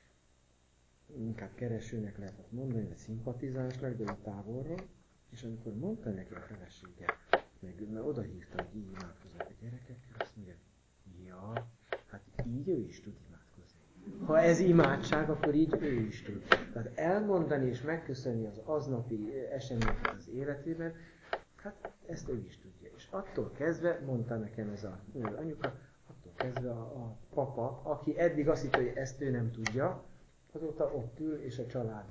inkább keresőnek lehetett mondani, vagy szimpatizánsnak, de a távolról, és amikor mondta neki a felesége, meg odahívta, hogy így imádkoznak a gyerekekkel, azt mondja, ja, hát így ő is tud imádkozni. Ha ez imádság, akkor így ő is tud. Tehát elmondani és megköszönni az aznapi eseményeket az életében, hát ezt ő is tudja. És attól kezdve, mondta nekem ez az anyuka, attól kezdve a papa, aki eddig azt hitte, hogy ezt ő nem tudja, azóta ott ül, és a család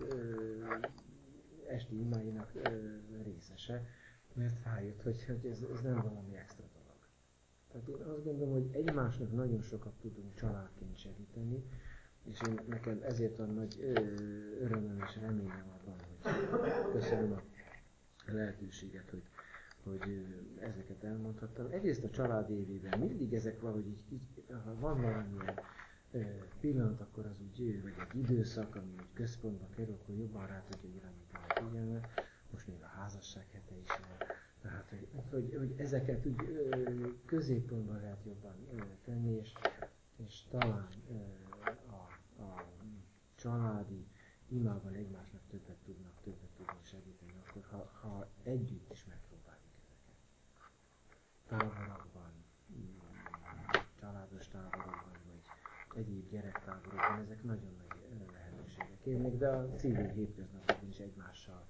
esti imáinak részese, mert rájött, hogy ez nem valami extra dolog. Tehát én azt gondolom, hogy egymásnak nagyon sokat tudunk családként segíteni, és nekem ezért van nagy örömöm és reményem abban, hogy köszönöm a lehetőséget, hogy ezeket elmondhattam. Egyrészt a család évében mindig ezek valahogy így, ha van valamilyen pillanat, akkor az úgy, vagy egy időszak, ami úgy központba kerül, akkor jobban rá tudja irányítani a figyelmet. Most még a házasság hete is van. Tehát, hogy ezeket úgy középpontban lehet jobban tenni, és talán a családi imával egymásnak többet tudnak segíteni, akkor ha együtt is megpróbáljuk ezeket. Táborokban, családos táborokban, vagy egyéb gyerektáborokban, ezek nagyon nagy lehetőségek érnek, de a civil hétköznapokban is egymáshoz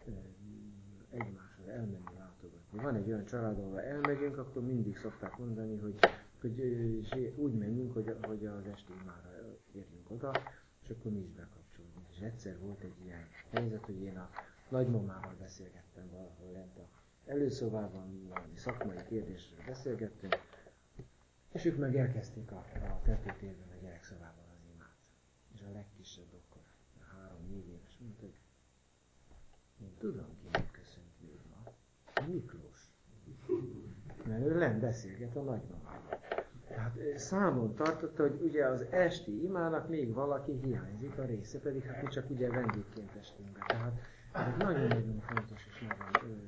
elmenni, látogatni. Van egy olyan család, ahol elmegyünk, akkor mindig szokták mondani, hogy úgy menjünk, hogy az esti imára érjünk oda, és akkor mi is bekapcsolódunk. És egyszer volt egy ilyen helyzet, hogy én a nagymamával beszélgettem valahol lent a előszobában, valami szakmai kérdésről beszélgettünk, és ők meg elkezdték a tetőtérben a gyerekszobában az imát. És a legkisebb akkor, 3-4 éves, mondta, hogy én tudom, kinek köszönt még ma. Miklós. Mert ő lent beszélget a nagymamával. Tehát számon tartotta, hogy ugye az esti imának még valaki hiányzik a része, pedig hát mi csak ugye vendégként estünk be. Tehát ez nagyon-nagyon fontos és nagyon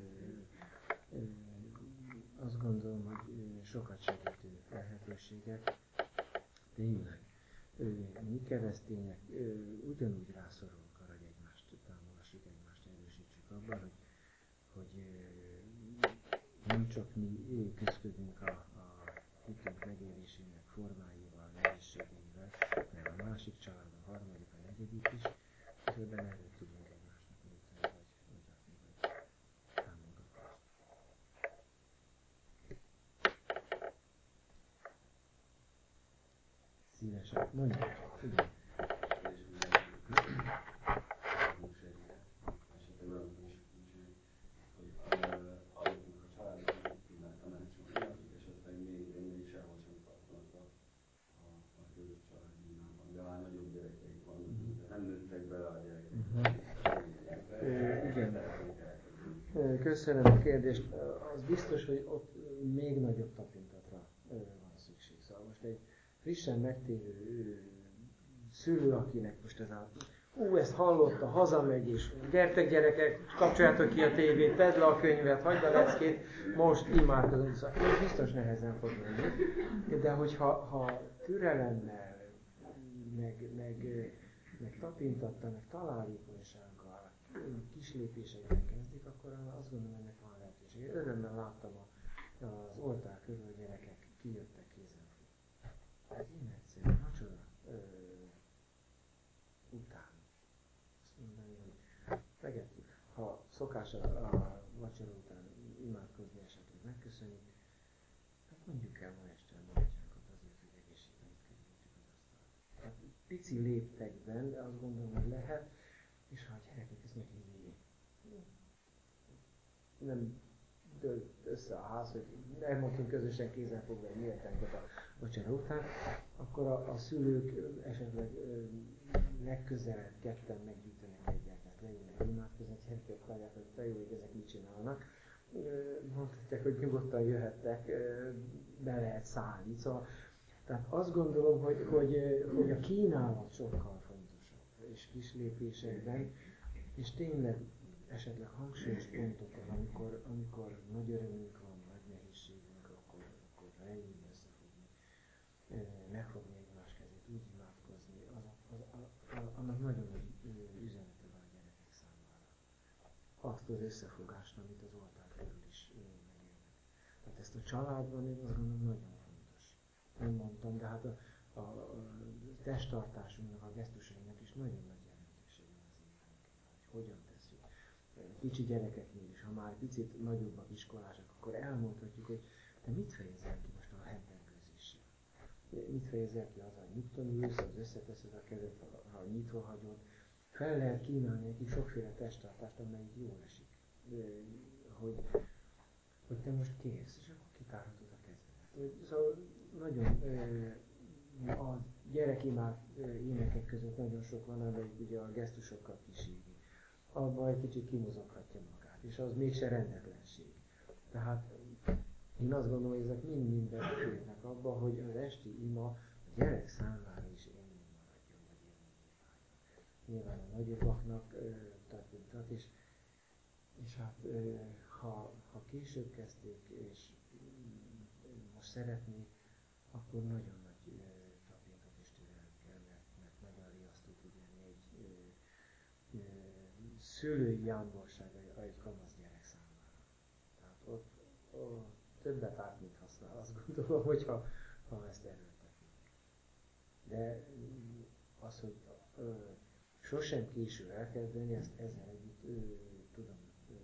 azt gondolom, hogy sokat segítő lehetőségek. Tényleg, mi keresztények ugyanúgy rászorulunk arra, hogy egymást támogassuk, egymást erősítsük abban, hogy nem csak mi küzdködünk a hitünk megélésének formáival, nehézségeivel, hanem a másik család, a harmadik, a negyedik is, és ebben erőt tudunk egymásnak nyújtani, vagy adni, vagy támogatni. Szívesen, mondjuk, igen. Köszönöm a kérdést. Az biztos, hogy ott még nagyobb tapintatra van szükség. Szóval most egy frissen megtérő szülő, akinek most ez ezt hallotta, hazamegy, és gyertek gyerekek, kapcsoljátok ki a tévét, tedd le a könyvet, hagyd a leckét, most imádkozunk. Szóval ez biztos nehezen fog menni. De hogyha türelemmel, meg tapintattal, meg találékonysággal, kis lépésekben kezdik, akkor azt gondolom, ennek van lehetőség. Örömmel láttam az oltár körül a gyerekek kijöttek kézenfogva. Ez ilyen egyszerű, vacsora után. Azt mondani, hogy megetjük. Ha szokás a vacsora után imádkozni, esetleg megköszönjük, hát mondjuk el ma este a bátyánkat azért, hogy egészségben kerültük az asztalt. Hát pici léptekben azt gondolom, hogy lehet, és ha a gyerekek ezt meghinni, nem dölt össze a ház, hogy elmondtunk közösen kézenfogva egy méltánkat a vacsora után, akkor a szülők esetleg legközelebb ketten meggyűjtenek egy gyereket, leülnek imádkozni, a gyerekek hallják, hogy te jó, hogy ezek mit csinálnak. Mondhatják, hogy nyugodtan jöhettek, be lehet szállni. Szóval, tehát azt gondolom, hogy a kínálat sokkal fontosabb, és kis lépésekben, és tényleg esetleg hangsúlyos pontokon, amikor nagy örömünk van, nagy nehézségünk, akkor leülni, összefogni, megfogni egymás kezét, úgy imádkozni, annak nagyon nagy üzenete van a gyerekek számára. Azt az összefogást, amit az oltár körül is megélnek. Tehát ezt a családban én azt gondolom nagyon fontos. Nem mondtam, de hát a testtartásunknak, a gesztusainak is nagyon nagy jelentősége van az életünkben, hogy hogyan tesszük. Kicsi gyerekeknél is, ha már picit nagyobbak, iskolások, akkor elmondhatjuk, hogy te mit fejezel ki most a hempergőzéssel? Mit fejezel ki azzal, hogy nyugton ülsz, az összeteszed a kezed, ha nyitva hagyod. Fel lehet kínálni nekik sokféle testtartást, amelyik jól esik. Hogy te most kérsz, és akkor kitárhatod a kezedet. Szóval nagyon a gyerekimád énekek között nagyon sok van, amelyik ugye a gesztusokkal kíséri. Abban egy kicsit kimozoghatja magát, és az mégse rendetlenség. Tehát én azt gondolom, hogy ezek mind beleférnek abba, hogy az esti ima a gyerek számára is élmény maradjon, vagy élményé váljon. Nyilván a nagyobbaknak tapintat, és hát ha később kezdték, és most szeretnék, akkor nagyon nagy tapintat és türelem kell, mert nagyon riasztó tud lenni szülői jámborságai egy kamasz gyerek számára. Tehát ott többet árt, mint használ, azt gondolom, hogyha ezt erőltetnék. De az, hogy sosem késő elkezdeni, ezt ezzel együtt tudom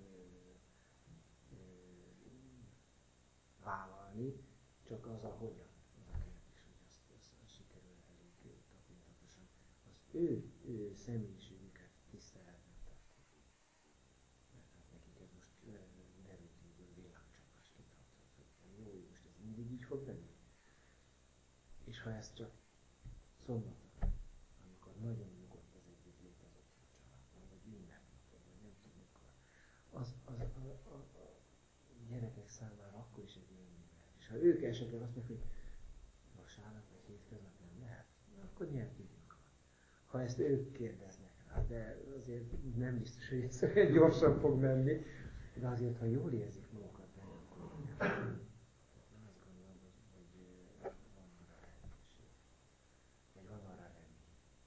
vállalni, csak az a hogyan, az a kérdés, hogy azt sikerül elég tapintatosan az ő személyiségüket tiszteletben tartani. Mert hát nekik ez most derültéből villámcsapásként hathat, hogy jó, most ez mindig így fog lenni. És ha ez csak szombaton, amikor nagyon nyugodt az együtt létezett a családban, vagy ünnepnapon, vagy nem tudom mikor, az a gyerekek számára akkor is egy élmény lehet. És ha ők esetleg azt mondják, hogy vasárnap vagy hétköznap nem lehet, akkor nyertünk van. Ha ezt ők kérdeznek rá, de azért nem biztos, hogy ez olyan gyorsan fog menni, de azért, ha jól érzik magukat benne, akkor igen. Azt gondolom, hogy van arra lehetőség. Vagy van arra remény.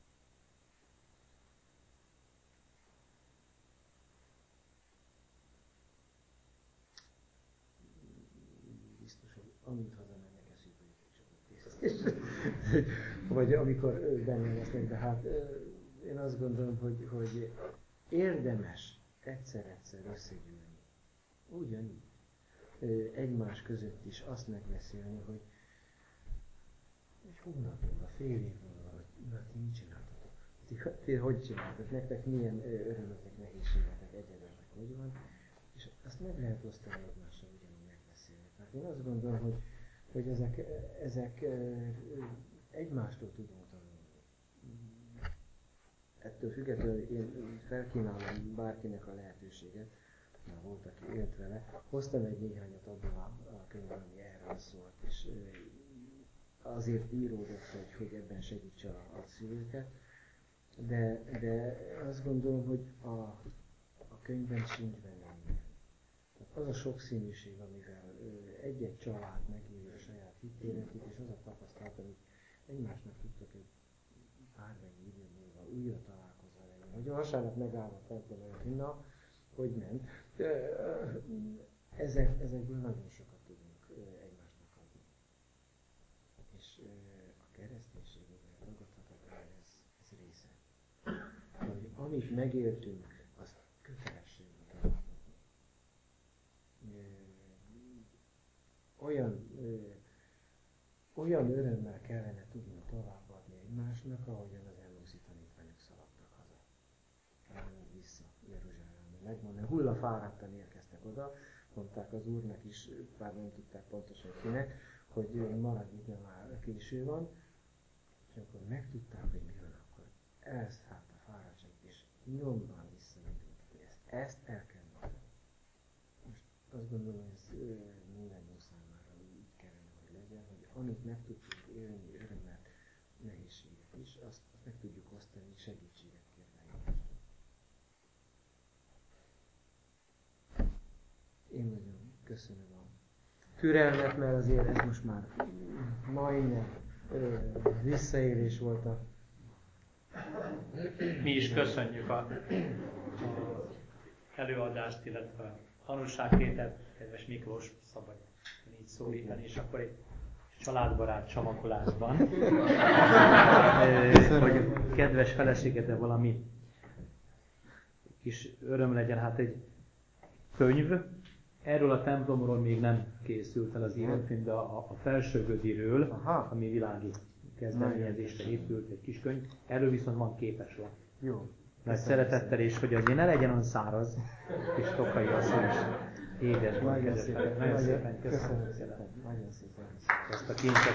Biztos, hogy amint hazamennek, eszükbe jut egy csomó. Vagy amikor benne lesznek, de hát én azt gondolom, hogy érdemes egyszer-egyszer összegyűlni. Ugyanígy. Egymás között is azt megbeszélni, hogy egy hónap múlva, fél év múlva, hogy na, ti mit csináltatok? Ti hogy csináltatok? Nektek milyen örömötek, nehézségetek, egyedetek, hogy van? És azt meg lehet osztani egymással ugyanúgy megbeszélni. Tehát én azt gondolom, hogy ezek egymástól tudunk tanulni. Ettől függetlenül én felkínálom bárkinek a lehetőséget, már volt, aki élt vele, hoztam egy néhányat abban a könyvben, ami erről szólt, és azért íródott, hogy ebben segítse a szülőket, de azt gondolom, hogy a könyvben sincs benne minden. Tehát az a sokszínűség, amivel egy-egy család megírja a saját hitéletét, és az a tapasztalat, amit egymásnak tudtak egy bármennyi idő múlva újra találkozva lenni. Hogy a vasárnap megáll a templom előtt, na, hogy ment. Ezekből nagyon sokat tudunk egymásnak adni. És a kereszténységünkben tagadhatatlan ez része. Hogy amit megéltünk, azt kötelességünk elmondani. Olyan örömmel kellene tudni továbbadni egymásnak, ahogyan az Emmausi tanítványok szaladtak haza. Vissza Jeruzsálembe. Megmondani, hullafáradtan érkeztek oda, mondták az Úrnak is, bár nem tudták pontosan kinek, hogy maradj ide, már késő van, és amikor megtudták, hogy mi van, akkor elszállt a fáradtság, és nyomban visszamegyünk, hogy ezt el kell mondani. Most azt gondolom, hogy ez mindannyiunk számára így kellene, hogy legyen, hogy amit meg tudtunk élni, örömmel, nehézséget is, azt meg tudjuk osztani, segítséget kérni egymástól. Én nagyon köszönöm a türelmet, mert azért ez most már majdnem visszaélés volt a... Mi is köszönjük a előadást, illetve a tanulságtételt, kedves Miklós, szabad így szólítani, és akkor egy családbarát csomagolásban, hogy a kedves feleségedre valami kis öröm legyen, hát egy könyv. Erről a templomról még nem készült el az írófilm, de a Felsőgödiről, ami világi kezdeményezésre épült, egy kis könyv. Erről viszont van képeslap. Jó. Nagy szeretettel, és hogy azért ne legyen olyan száraz, kis tokai asszony is édes. Nagyon szépen, nagyon szépen köszönöm szépen. Nagyon szépen. Ezt a kincset.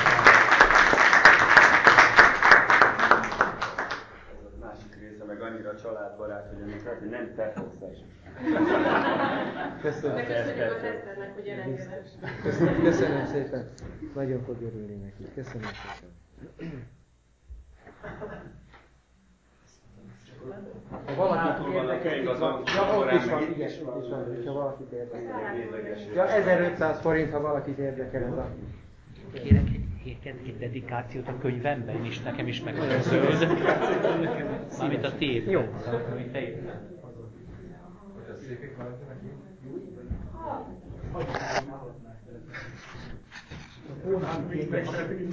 Másik része meg annyira családbarát, hogy amit lehet, hogy nem te fogsz el. Köszönöm. Köszönjük a teszternek, hogy elengedett. Köszönöm szépen. Nagyon fog örülni neki. Köszönöm szépen. Ha valakit érdekel, ott is van, igen, ott is van, hogyha valakit érdekel. Ja, 1500 forint, ha valakit érdekel ez a... Kérek egy dedikációt a könyvemben is, nekem is meg a zöld. Mármint a tiéd. Jó. Amit te írtál. Hónap